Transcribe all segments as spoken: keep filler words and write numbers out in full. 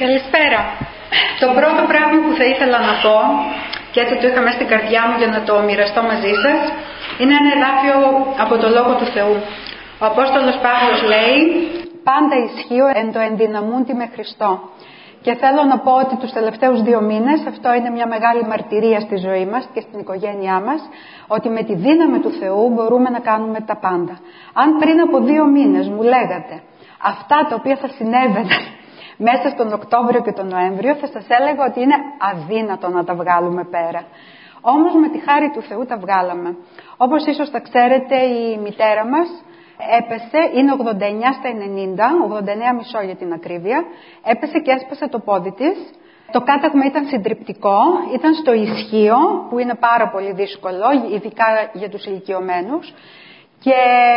Καλησπέρα. Το πρώτο πράγμα που θα ήθελα να πω, και έτσι το είχα μέσα στην καρδιά μου για να το μοιραστώ μαζί σας, είναι ένα εδάφιο από το Λόγο του Θεού. Ο Απόστολος Παύλος λέει «Πάντα ισχύω εν το ενδυναμούντι με Χριστό». Και θέλω να πω ότι τους τελευταίους δύο μήνες αυτό είναι μια μεγάλη μαρτυρία στη ζωή μας και στην οικογένειά μας, ότι με τη δύναμη του Θεού μπορούμε να κάνουμε τα πάντα. Αν πριν από δύο μήνες μου λέγατε αυτά τα οποία θα συνέβαιναν μέσα στον Οκτώβριο και τον Νοέμβριο, θα σας έλεγα ότι είναι αδύνατο να τα βγάλουμε πέρα. Όμως με τη χάρη του Θεού τα βγάλαμε. Όπως ίσως τα ξέρετε, η μητέρα μας έπεσε, είναι ογδόντα εννιά στα ενενήντα, ογδόντα εννιά κόμμα πέντε για την ακρίβεια, έπεσε και έσπασε το πόδι της. Το κάταγμα ήταν συντριπτικό, ήταν στο ισχύο, που είναι πάρα πολύ δύσκολο, ειδικά για τους ηλικιωμένους, και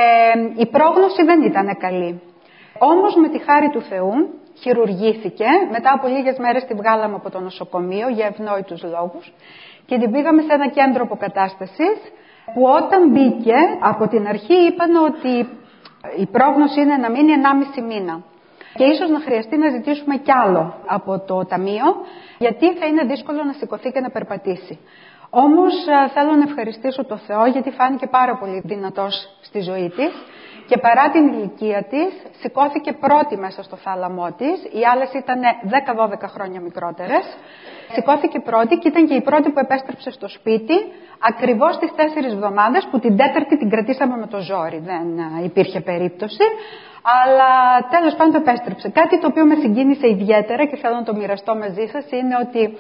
η πρόγνωση δεν ήταν καλή. Όμως με τη χάρη του Θεού χειρουργήθηκε, μετά από λίγες μέρες τη βγάλαμε από το νοσοκομείο για ευνόητους λόγους και την πήγαμε σε ένα κέντρο αποκατάστασης, που όταν μπήκε από την αρχή είπαν ότι η πρόγνωση είναι να μείνει ενάμιση μήνα και ίσως να χρειαστεί να ζητήσουμε κι άλλο από το ταμείο, γιατί θα είναι δύσκολο να σηκωθεί και να περπατήσει. Όμως θέλω να ευχαριστήσω το Θεό, γιατί φάνηκε πάρα πολύ δυνατός στη ζωή της και παρά την ηλικία της σηκώθηκε πρώτη μέσα στο θάλαμό της. Οι άλλες ήταν δέκα δώδεκα χρόνια μικρότερες. Σηκώθηκε πρώτη και ήταν και η πρώτη που επέστρεψε στο σπίτι ακριβώς τις τέσσερις εβδομάδες, που την τέταρτη την κρατήσαμε με το ζόρι. Δεν υπήρχε περίπτωση, αλλά τέλος πάντων επέστρεψε. Κάτι το οποίο με συγκίνησε ιδιαίτερα και θέλω να το μοιραστώ μαζί σας είναι ότι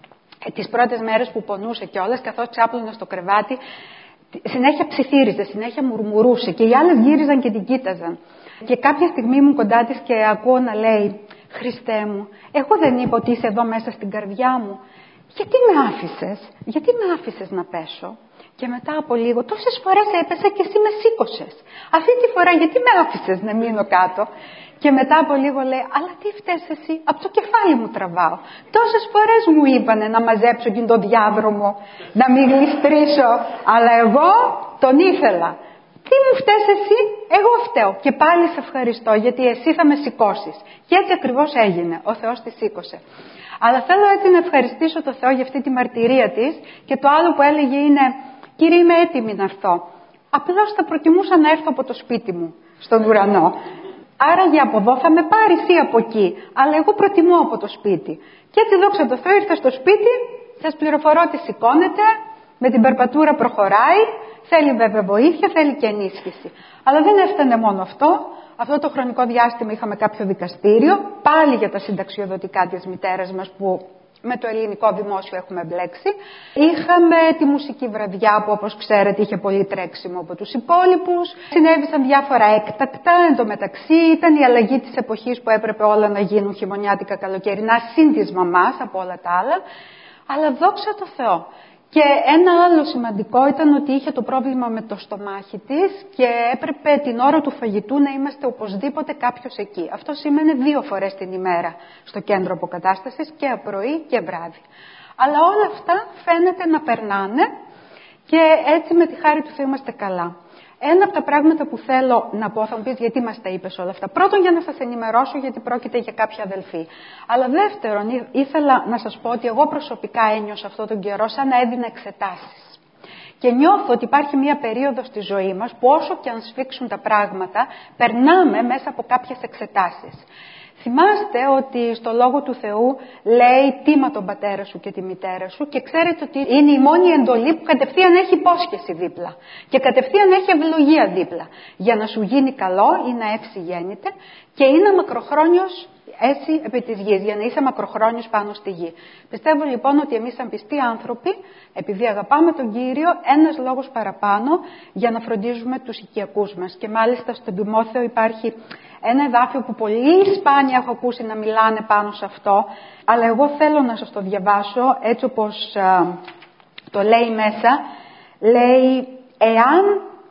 τις πρώτες μέρες που πονούσε κιόλας, καθώς ξάπλωνε στο κρεβάτι, συνέχεια ψιθύριζε, συνέχεια μουρμουρούσε και οι άλλες γύριζαν και την κοίταζαν. Και κάποια στιγμή ήμουν κοντά της και ακούω να λέει «Χριστέ μου, εγώ δεν είπα ότι είσαι εδώ μέσα στην καρδιά μου. Γιατί με άφησες, γιατί με άφησες να πέσω?» Και μετά από λίγο, τόσες φορές έπεσα και εσύ με σήκωσες. Αυτή τη φορά γιατί με άφησες να μείνω κάτω? Και μετά από λίγο λέει, αλλά τι φταίς εσύ, από το κεφάλι μου τραβάω. Τόσες φορές μου είπανε να μαζέψω και το διάδρομο, να μην γλιστρήσω, αλλά εγώ τον ήθελα. Τι μου φταίς εσύ, εγώ φταίω. Και πάλι σε ευχαριστώ, γιατί εσύ θα με σηκώσεις. Και έτσι ακριβώς έγινε, ο Θεός τη σήκωσε. Αλλά θέλω έτσι να ευχαριστήσω το Θεό για αυτή τη μαρτυρία της, και το άλλο που έλεγε είναι, Κύριε, είμαι έτοιμη να έρθω. Απλώς θα προτιμούσα να έρθω από το σπίτι μου, στον ουρανό. Άρα για από εδώ θα με πάρεις ή από εκεί, αλλά εγώ προτιμώ από το σπίτι. Και έτσι δόξα τω Θεώ ήρθα στο σπίτι, σας πληροφορώ ότι σηκώνεται, με την περπατούρα προχωράει, θέλει βέβαια βοήθεια, θέλει και ενίσχυση. Αλλά δεν έφτανε μόνο αυτό. Αυτό το χρονικό διάστημα είχαμε κάποιο δικαστήριο, πάλι για τα συνταξιοδοτικά της μητέρας μας, που με το ελληνικό δημόσιο έχουμε μπλέξει. Είχαμε τη μουσική βραδιά, που όπως ξέρετε είχε πολύ τρέξιμο από τους υπόλοιπους. Συνέβησαν διάφορα έκτακτα. Εν τω μεταξύ ήταν η αλλαγή της εποχής που έπρεπε όλα να γίνουν χειμωνιάτικα καλοκαιρινά, συν της μαμάς από όλα τα άλλα. Αλλά δόξα τω Θεώ. Και ένα άλλο σημαντικό ήταν ότι είχε το πρόβλημα με το στομάχι της και έπρεπε την ώρα του φαγητού να είμαστε οπωσδήποτε κάποιος εκεί. Αυτό σημαίνει δύο φορές την ημέρα στο κέντρο αποκατάστασης, και πρωί και βράδυ. Αλλά όλα αυτά φαίνεται να περνάνε και έτσι με τη χάρη του Θεού είμαστε καλά. Ένα από τα πράγματα που θέλω να πω, θα μου πεις γιατί μας τα είπες όλα αυτά. Πρώτον, για να σας ενημερώσω, γιατί πρόκειται για κάποια αδελφή. Αλλά δεύτερον, ήθελα να σας πω ότι εγώ προσωπικά ένιωσα αυτόν τον καιρό σαν να έδινα εξετάσεις. Και νιώθω ότι υπάρχει μια περίοδος στη ζωή μας που όσο και αν σφίξουν τα πράγματα, περνάμε μέσα από κάποιες εξετάσεις. Θυμάστε ότι στο Λόγο του Θεού λέει «Τίμα τον πατέρα σου και τη μητέρα σου», και ξέρετε ότι είναι η μόνη εντολή που κατευθείαν έχει υπόσχεση δίπλα και κατευθείαν έχει ευλογία δίπλα για να σου γίνει καλό ή να ευσυγέννηται, και είναι μακροχρόνιος έτσι επί της γης, για να είσαι μακροχρόνιος πάνω στη γη. Πιστεύω λοιπόν ότι εμείς σαν πιστοί άνθρωποι, επειδή αγαπάμε τον Κύριο, ένας λόγος παραπάνω για να φροντίζουμε τους οικιακούς μας. Και μάλιστα στον Τιμόθεο υπάρχει ένα εδάφιο που πολύ σπάνια έχω ακούσει να μιλάνε πάνω σε αυτό, αλλά εγώ θέλω να σας το διαβάσω έτσι όπως α, το λέει μέσα. Λέει, εάν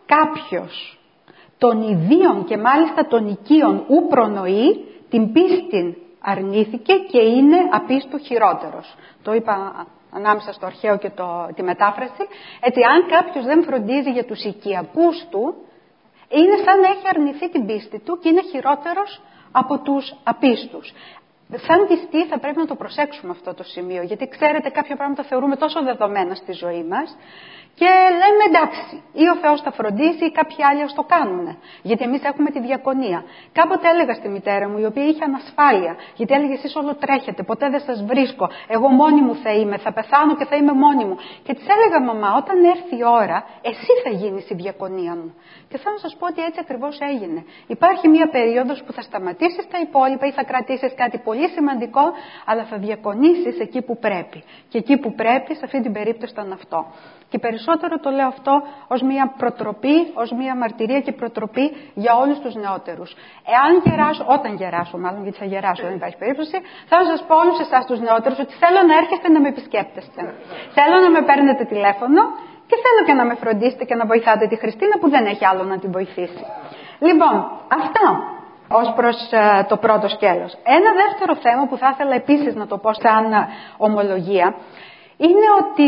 κάποιος των ιδίων και μάλιστα των οικείων ου προνοεί, την πίστην αρνήθηκε και είναι απίστου χειρότερος. Το είπα ανάμεσα στο αρχαίο και το, τη μετάφραση. Έτσι, αν κάποιος δεν φροντίζει για τους οικιακούς του, είναι σαν να έχει αρνηθεί την πίστη του και είναι χειρότερος από τους απίστους. Σαν πιστοί θα πρέπει να το προσέξουμε αυτό το σημείο, γιατί ξέρετε κάποια πράγματα θεωρούμε τόσο δεδομένα στη ζωή μας και λέμε εντάξει, ή ο Θεός θα φροντίσει ή κάποιοι άλλοι ας το κάνουν, γιατί εμείς έχουμε τη διακονία. Κάποτε έλεγα στη μητέρα μου, η οποία είχε ανασφάλεια, γιατί έλεγε εσείς όλο τρέχετε, ποτέ δεν σας βρίσκω, εγώ μόνη μου θα είμαι, θα πεθάνω και θα είμαι μόνη μου. Και της έλεγα, μαμά, όταν έρθει η ώρα, εσύ θα γίνεις η διακονία μου. Και θέλω να σας πω ότι έτσι ακριβώς έγινε. Υπάρχει μια περίοδος που θα σταματήσεις τα υπόλοιπα ή θα κρατήσεις κάτι πολύ σημαντικό, αλλά θα διακονήσεις εκεί που πρέπει. Και εκεί που πρέπει, σε αυτή την περίπτωση ήταν αυτό. Και περισσότερο το λέω αυτό ως μια προτροπή, ως μια μαρτυρία και προτροπή για όλους τους νεότερους. Εάν γεράσω, όταν γεράσω μάλλον, γιατί θα γεράσω, δεν υπάρχει περίπτωση, θα σας πω όλους εσάς τους νεότερους ότι θέλω να έρχεστε να με επισκέπτεστε. Θέλω να με παίρνετε τηλέφωνο και θέλω και να με φροντίσετε και να βοηθάτε τη Χριστίνα που δεν έχει άλλο να την βοηθήσει. Λοιπόν, αυτά ως προς uh, το πρώτο σκέλος. Ένα δεύτερο θέμα που θα ήθελα επίσης να το πω σαν ομολογία είναι ότι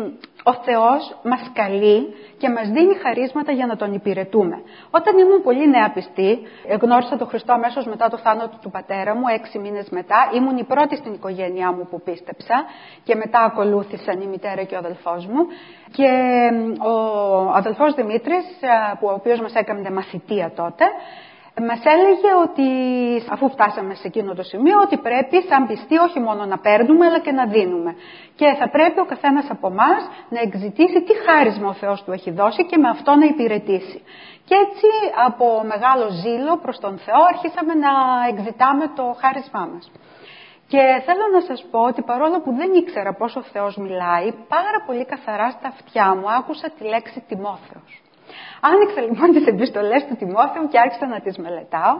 ο Θεός μας καλεί και μας δίνει χαρίσματα για να Τον υπηρετούμε. Όταν ήμουν πολύ νέα πιστή, γνώρισα τον Χριστό αμέσως μετά το θάνατο του πατέρα μου, έξι μήνες μετά. Ήμουν η πρώτη στην οικογένειά μου που πίστεψα και μετά ακολούθησαν η μητέρα και ο αδελφός μου. Και ο αδελφός Δημήτρης, που ο οποίος μας έκανε μαθητεία τότε, μας έλεγε ότι αφού φτάσαμε σε εκείνο το σημείο ότι πρέπει σαν πιστοί όχι μόνο να παίρνουμε αλλά και να δίνουμε. Και θα πρέπει ο καθένας από εμάς να εξητήσει τι χάρισμα ο Θεός του έχει δώσει και με αυτό να υπηρετήσει. Και έτσι από μεγάλο ζήλο προς τον Θεό αρχίσαμε να εξητάμε το χάρισμά μας. Και θέλω να σας πω ότι παρόλο που δεν ήξερα πώς ο Θεός μιλάει, πάρα πολύ καθαρά στα αυτιά μου άκουσα τη λέξη Τιμόθεος. Άνοιξα λοιπόν τις επιστολές του Τιμόθεου και άρχισα να τις μελετάω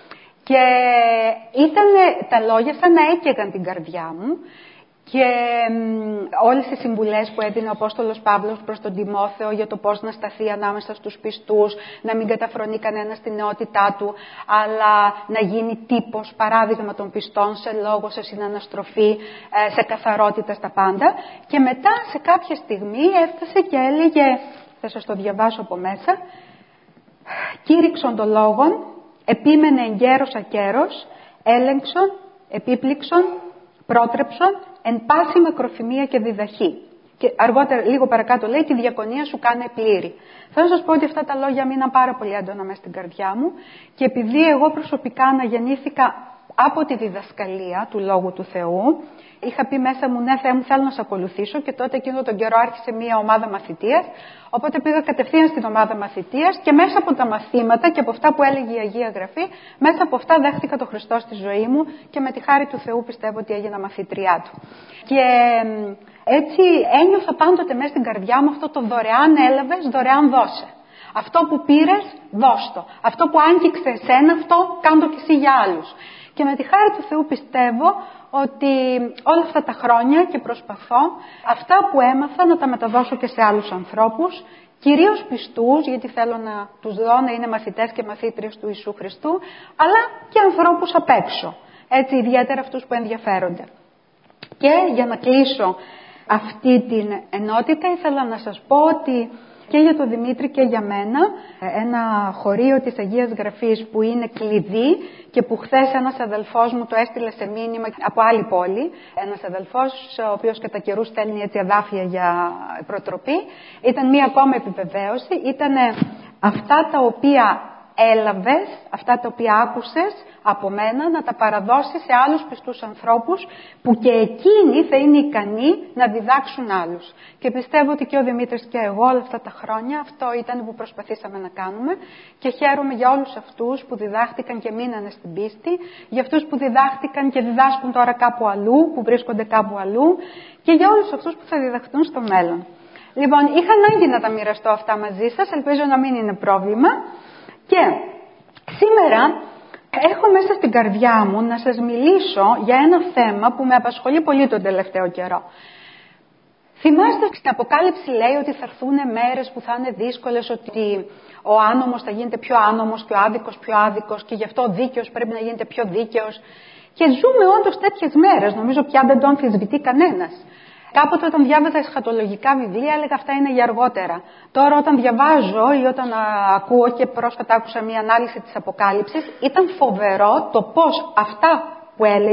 και ήταν τα λόγια σαν να έκαιγαν την καρδιά μου και όλες οι συμβουλές που έδινε ο Απόστολος Παύλος προς τον Τιμόθεο για το πώς να σταθεί ανάμεσα στους πιστούς, να μην καταφρονεί κανένα στην νεότητά του, αλλά να γίνει τύπος, παράδειγμα των πιστών σε λόγο, σε συναναστροφή, σε καθαρότητα στα πάντα. Και μετά σε κάποια στιγμή έφτασε και έλεγε, θα σας το διαβάσω από μέσα, «Κήρυξον το λόγον, επίμενε εγκαίρος ακέρος, έλεγξον, επίπληξον, πρότρεψον, εν πάση μακροθυμία και διδαχή». Και αργότερα, λίγο παρακάτω λέει, «Τη διακονία σου κάνε πλήρη». Θέλω να σας πω ότι αυτά τα λόγια μείναν πάρα πολύ έντονα μέσα στην καρδιά μου και επειδή εγώ προσωπικά αναγεννήθηκα από τη διδασκαλία του Λόγου του Θεού, είχα πει μέσα μου, ναι Θεέ μου, θέλω να σε ακολουθήσω και τότε εκείνο τον καιρό άρχισε μια ομάδα μαθητείας, οπότε πήγα κατευθείαν στην ομάδα μαθητείας και μέσα από τα μαθήματα και από αυτά που έλεγε η Αγία Γραφή, μέσα από αυτά δέχτηκα τον Χριστό στη ζωή μου και με τη χάρη του Θεού πιστεύω ότι έγινα μαθήτριά Του. Και έτσι ένιωθα πάντοτε μέσα στην καρδιά μου αυτό το δωρεάν έλαβες, δωρεάν δώσε. Αυτό που πήρες, δώσ' το. Αυτό που άγγιξε εσένα, αυτό κάντο και εσύ για άλλους. Και με τη χάρη του Θεού πιστεύω ότι όλα αυτά τα χρόνια και προσπαθώ αυτά που έμαθα να τα μεταδώσω και σε άλλους ανθρώπους, κυρίως πιστούς, γιατί θέλω να τους δω να είναι μαθητές και μαθήτριες του Ιησού Χριστού, αλλά και ανθρώπους απ' έξω, έτσι ιδιαίτερα αυτούς που ενδιαφέρονται. Και για να κλείσω αυτή την ενότητα ήθελα να σας πω ότι και για τον Δημήτρη και για μένα, ένα χωρίο της Αγίας Γραφής που είναι κλειδί και που χθες ένας αδελφός μου το έστειλε σε μήνυμα από άλλη πόλη, ένας αδελφός ο οποίος κατά καιρούς στέλνει έτσι αδάφια για προτροπή, ήταν μία ακόμα επιβεβαίωση, ήταν αυτά τα οποία έλαβες, αυτά τα οποία άκουσες από μένα να τα παραδώσεις σε άλλους πιστούς ανθρώπους που και εκείνοι θα είναι ικανοί να διδάξουν άλλους. Και πιστεύω ότι και ο Δημήτρης και εγώ όλα αυτά τα χρόνια αυτό ήταν που προσπαθήσαμε να κάνουμε και χαίρομαι για όλους αυτούς που διδάχτηκαν και μείνανε στην πίστη, για αυτούς που διδάχτηκαν και διδάσκουν τώρα κάπου αλλού, που βρίσκονται κάπου αλλού και για όλους αυτούς που θα διδαχτούν στο μέλλον. Λοιπόν, είχα ανάγκη να τα μοιραστώ αυτά μαζί σας, ελπίζω να μην είναι πρόβλημα. Και σήμερα έχω μέσα στην καρδιά μου να σας μιλήσω για ένα θέμα που με απασχολεί πολύ τον τελευταίο καιρό. Θυμάστε στην Αποκάλυψη λέει ότι θα έρθουν μέρες που θα είναι δύσκολες, ότι ο άνομος θα γίνεται πιο άνομος και ο άδικος πιο άδικος και γι' αυτό ο δίκαιος πρέπει να γίνεται πιο δίκαιος. Και ζούμε όντως τέτοιες μέρες, νομίζω πια δεν το αμφισβητεί κανένας. Κάποτε όταν διάβαζα εσχατολογικά βιβλία έλεγα αυτά είναι για αργότερα. Τώρα όταν διαβάζω ή όταν α, ακούω και πρόσφατα άκουσα μια ανάλυση της Αποκάλυψης, ήταν φοβερό το πώς αυτά που έλεγε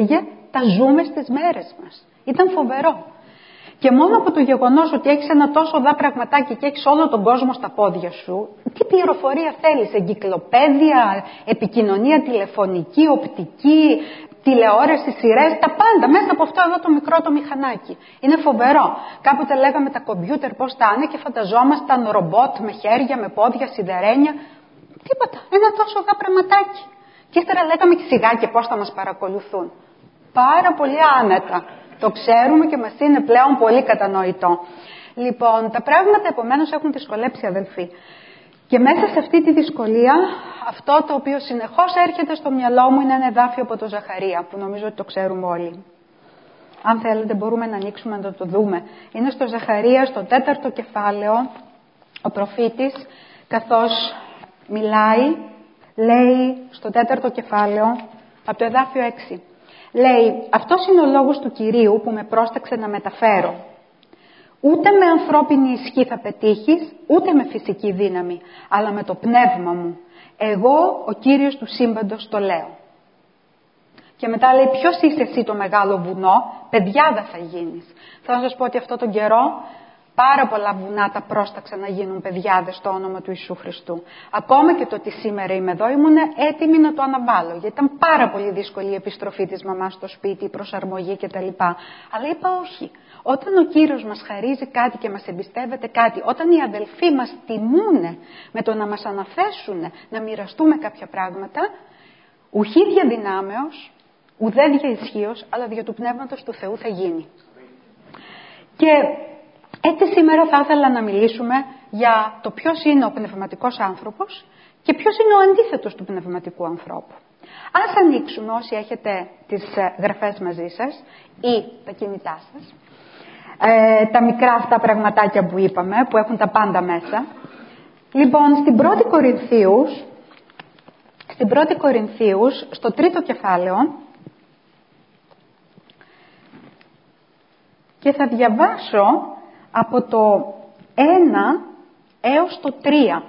τα ζούμε στις μέρες μας. Ήταν φοβερό. Και μόνο από το γεγονός ότι έχεις ένα τόσο δά πραγματάκι και έχεις όλο τον κόσμο στα πόδια σου, τι πληροφορία θέλεις, εγκυκλοπαίδεια, επικοινωνία τηλεφωνική, οπτική, τηλεόραση, σειρές, τα πάντα μέσα από αυτό εδώ το μικρό το μηχανάκι. Είναι φοβερό. Κάποτε λέγαμε τα κομπιούτερ πώς θα είναι και φανταζόμασταν ρομπότ με χέρια, με πόδια, σιδερένια. Τίποτα. Ένα τόσο δά πραγματάκι. Και ύστερα λέγαμε και σιγά και πώς θα μας παρακολουθούν. Πάρα πολύ άνετα. Το ξέρουμε και μας είναι πλέον πολύ κατανοητό. Λοιπόν, τα πράγματα επομένως έχουν δυσκολέψει, αδελφοί. Και μέσα σε αυτή τη δυσκολία, αυτό το οποίο συνεχώς έρχεται στο μυαλό μου είναι ένα εδάφιο από το Ζαχαρία, που νομίζω ότι το ξέρουμε όλοι. Αν θέλετε μπορούμε να ανοίξουμε να το δούμε. Είναι στο Ζαχαρία, στο τέταρτο κεφάλαιο, ο προφήτης, καθώς μιλάει, λέει στο τέταρτο κεφάλαιο, από το εδάφιο έξι. Λέει, αυτός είναι ο λόγος του Κυρίου που με πρόσταξε να μεταφέρω. Ούτε με ανθρώπινη ισχύ θα πετύχεις, ούτε με φυσική δύναμη, αλλά με το πνεύμα μου. Εγώ, ο Κύριος του σύμπαντος, το λέω. Και μετά λέει, ποιος είσαι εσύ το μεγάλο βουνό, παιδιάδα θα γίνεις. Θέλω να σας πω ότι αυτό τον καιρό πάρα πολλά βουνά τα πρόσταξαν να γίνουν παιδιάδες στο όνομα του Ιησού Χριστού. Ακόμα και το ότι σήμερα είμαι εδώ ήμουν έτοιμη να το αναβάλω, γιατί ήταν πάρα πολύ δύσκολη η επιστροφή της μαμάς στο σπίτι, η προσαρμογή κτλ. Αλλά είπα όχι. Όταν ο Κύριος μας χαρίζει κάτι και μας εμπιστεύεται κάτι, όταν οι αδελφοί μας τιμούν με το να μας αναθέσουν να μοιραστούμε κάποια πράγματα, ουχή δια δυνάμεως, ουδέ δια ισχύος, αλλά δια του Πνεύματος του Θεού θα γίνει. Και έτσι σήμερα θα ήθελα να μιλήσουμε για το ποιος είναι ο πνευματικός άνθρωπος και ποιος είναι ο αντίθετος του πνευματικού ανθρώπου. Ας ανοίξουμε όσοι έχετε τις γραφές μαζί σας ή τα κινητά σας, ε, τα μικρά αυτά πραγματάκια που είπαμε, που έχουν τα πάντα μέσα. Λοιπόν, στην πρώτη Κορινθίους, στην πρώτη Κορινθίους, στο τρίτο κεφάλαιο, και θα διαβάσω από το ένα έως το τρία.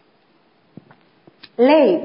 Λέει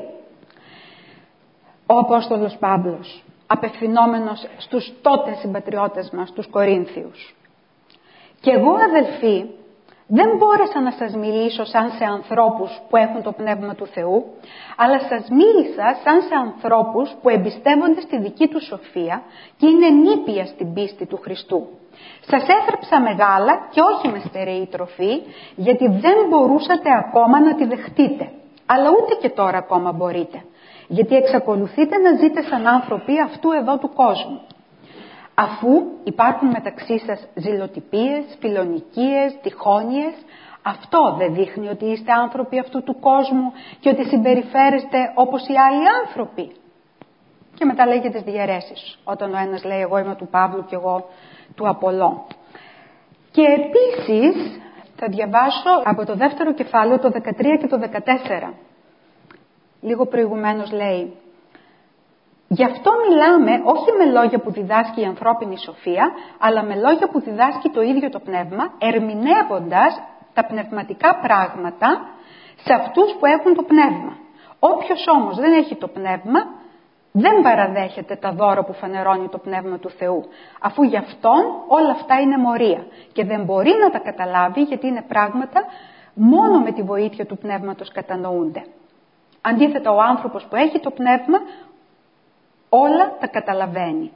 ο Απόστολος Παύλος, απευθυνόμενος στους τότε συμπατριώτες μας, τους Κορίνθιους. «Και εγώ, αδελφοί, δεν μπόρεσα να σας μιλήσω σαν σε ανθρώπους που έχουν το Πνεύμα του Θεού, αλλά σας μίλησα σαν σε ανθρώπους που εμπιστεύονται στη δική του σοφία και είναι νήπια στην πίστη του Χριστού. Σας έθρεψα μεγάλα και όχι με στερεή τροφή, γιατί δεν μπορούσατε ακόμα να τη δεχτείτε, αλλά ούτε και τώρα ακόμα μπορείτε, γιατί εξακολουθείτε να ζείτε σαν άνθρωποι αυτού εδώ του κόσμου. Αφού υπάρχουν μεταξύ σας ζηλοτυπίες, φιλονικίες, τυχόνιες, αυτό δεν δείχνει ότι είστε άνθρωποι αυτού του κόσμου και ότι συμπεριφέρεστε όπως οι άλλοι άνθρωποι?» Και μετά λέει για τις διαιρέσεις, όταν ο ένας λέει εγώ είμαι του Παύλου και εγώ του Απολλώ. Και επίσης θα διαβάσω από το δεύτερο κεφάλαιο το δεκατρία και το δεκατέσσερα. Λίγο προηγουμένως λέει, «Γι' αυτό μιλάμε όχι με λόγια που διδάσκει η ανθρώπινη σοφία, αλλά με λόγια που διδάσκει το ίδιο το πνεύμα, ερμηνεύοντας τα πνευματικά πράγματα σε αυτούς που έχουν το πνεύμα. Όποιος όμως δεν έχει το πνεύμα, δεν παραδέχεται τα δώρα που φανερώνει το Πνεύμα του Θεού, αφού γι' αυτόν όλα αυτά είναι μορία και δεν μπορεί να τα καταλάβει, γιατί είναι πράγματα μόνο με τη βοήθεια του Πνεύματος κατανοούνται. Αντίθετα, ο άνθρωπος που έχει το Πνεύμα όλα τα καταλαβαίνει».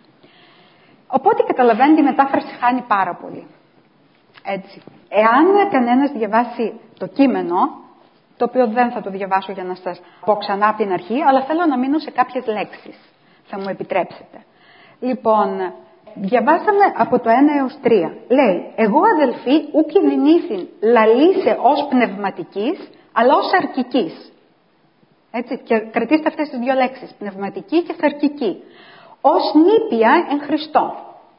Οπότε καταλαβαίνει, τη μετάφραση χάνει πάρα πολύ. Έτσι. Εάν κανένας διαβάσει το κείμενο, το οποίο δεν θα το διαβάσω για να σας πω ξανά από την αρχή, αλλά θέλω να μείνω σε κάποιες λέξεις. Θα μου επιτρέψετε. Λοιπόν, διαβάσαμε από το ένα έως τρία. Λέει, «Εγώ αδελφοί ουκ κινδυνήθην λαλήσε ως πνευματικής, αλλά ως σαρκικής». Έτσι, και κρατήστε αυτές τις δύο λέξεις, πνευματική και σαρκική. «Ως νήπια εν Χριστώ».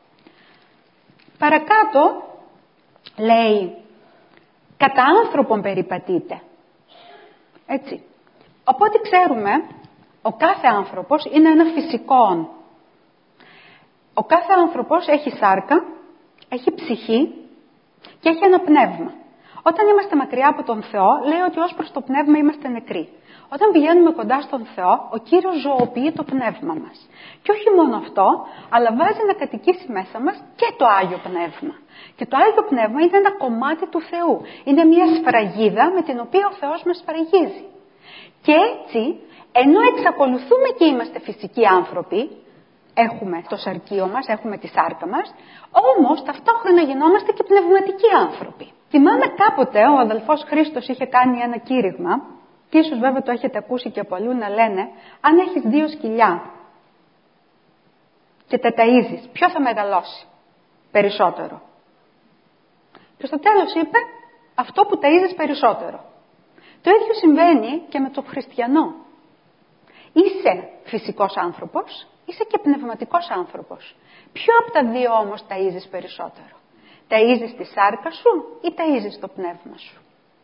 Παρακάτω λέει, «Κατά άνθρωπον περιπατείτε». Έτσι. Οπότε ξέρουμε, ο κάθε άνθρωπος είναι ένα φυσικό. Ο κάθε άνθρωπος έχει σάρκα, έχει ψυχή και έχει ένα πνεύμα. Όταν είμαστε μακριά από τον Θεό, λέει ότι ως προς το πνεύμα είμαστε νεκροί. Όταν πηγαίνουμε κοντά στον Θεό, ο Κύριος ζωοποιεί το πνεύμα μας. Και όχι μόνο αυτό, αλλά βάζει να κατοικήσει μέσα μας και το Άγιο Πνεύμα. Και το Άγιο Πνεύμα είναι ένα κομμάτι του Θεού. Είναι μια σφραγίδα με την οποία ο Θεός μας σφραγίζει. Και έτσι, ενώ εξακολουθούμε και είμαστε φυσικοί άνθρωποι, έχουμε το σαρκείο μας, έχουμε τη σάρκα μας, όμως ταυτόχρονα γινόμαστε και πνευματικοί άνθρωποι. Θυμάμαι κάποτε ο αδελφός Χρήστος είχε κάνει ένα κήρυγμα, και ίσως βέβαια το έχετε ακούσει και από αλλού να λένε, αν έχεις δύο σκυλιά και τα ταΐζεις, ποιο θα μεγαλώσει περισσότερο? Και στο τέλος είπε, αυτό που ταΐζεις περισσότερο. Το ίδιο συμβαίνει και με τον χριστιανό. Είσαι φυσικός άνθρωπος, είσαι και πνευματικός άνθρωπος. Ποιο από τα δύο όμως ταΐζεις περισσότερο? Ταΐζεις τη σάρκα σου ή ταΐζεις το πνεύμα σου?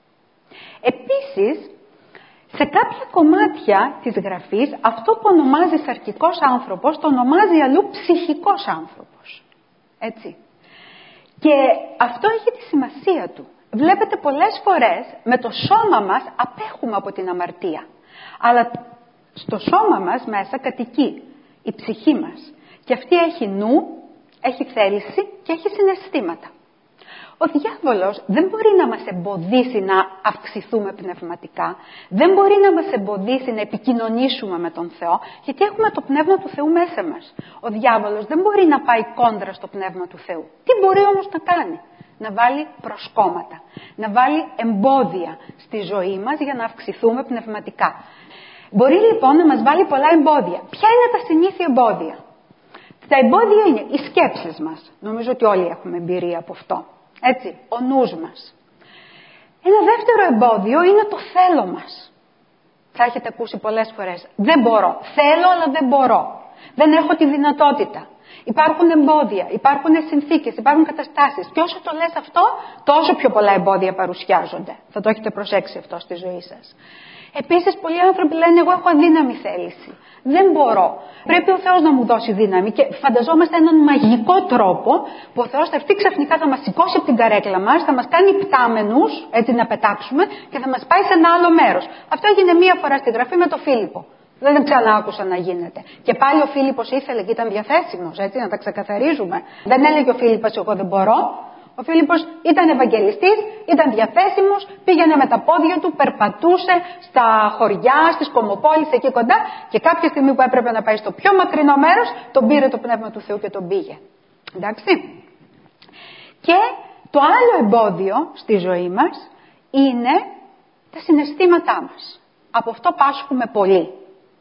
Επίσης, σε κάποια κομμάτια της Γραφής, αυτό που ονομάζει σαρκικός άνθρωπος, το ονομάζει αλλού ψυχικός άνθρωπος. Έτσι. Και αυτό έχει τη σημασία του. Βλέπετε, πολλές φορές με το σώμα μας απέχουμε από την αμαρτία. Αλλά στο σώμα μας μέσα κατοικεί η ψυχή μας. Και αυτή έχει νου, έχει θέληση και έχει συναισθήματα. Ο διάβολος δεν μπορεί να μας εμποδίσει να αυξηθούμε πνευματικά, δεν μπορεί να μας εμποδίσει να επικοινωνήσουμε με τον Θεό, γιατί έχουμε το Πνεύμα του Θεού μέσα μας. Ο διάβολος δεν μπορεί να πάει κόντρα στο Πνεύμα του Θεού. Τι μπορεί όμως να κάνει? Να βάλει προσκόμματα, να βάλει εμπόδια στη ζωή μας για να αυξηθούμε πνευματικά. Μπορεί λοιπόν να μας βάλει πολλά εμπόδια. Ποια είναι τα συνήθεια εμπόδια? Τα εμπόδια είναι οι σκέψεις μας. Νομίζω ότι όλοι έχουμε εμπειρία από αυτό. Έτσι, ο νους μας. Ένα δεύτερο εμπόδιο είναι το θέλω μας. Θα έχετε ακούσει πολλές φορές. Δεν μπορώ. Θέλω, αλλά δεν μπορώ. Δεν έχω τη δυνατότητα. Υπάρχουν εμπόδια, υπάρχουν συνθήκες, υπάρχουν καταστάσεις. Και όσο το λες αυτό, τόσο πιο πολλά εμπόδια παρουσιάζονται. Θα το έχετε προσέξει αυτό στη ζωή σας. Επίσης, πολλοί άνθρωποι λένε, εγώ έχω αδύναμη θέληση. Δεν μπορώ. Πρέπει ο Θεός να μου δώσει δύναμη. Και φανταζόμαστε έναν μαγικό τρόπο που ο Θεός θα έρθει ξαφνικά, θα μας σηκώσει από την καρέκλα μας, θα μας κάνει πτάμενους, έτσι να πετάξουμε, και θα μας πάει σε ένα άλλο μέρος. Αυτό έγινε μία φορά στη Γραφή με τον Φίλιππο. Δεν ξανά άκουσα να γίνεται. Και πάλι ο Φίλιππος ήθελε και ήταν διαθέσιμος, έτσι, να τα ξεκαθαρίζουμε. Δεν έλεγε ο Φίλιππος, εγώ δεν μπορώ. Ο Φίλιππος ήταν Ευαγγελιστής, ήταν διαθέσιμος, πήγαινε με τα πόδια του, περπατούσε στα χωριά, στις κομμοπόλεις εκεί κοντά, και κάποια στιγμή που έπρεπε να πάει στο πιο μακρινό μέρος, τον πήρε το Πνεύμα του Θεού και τον πήγε. Εντάξει. Και το άλλο εμπόδιο στη ζωή μας είναι τα συναισθήματά μας. Από αυτό πάσχουμε πολύ.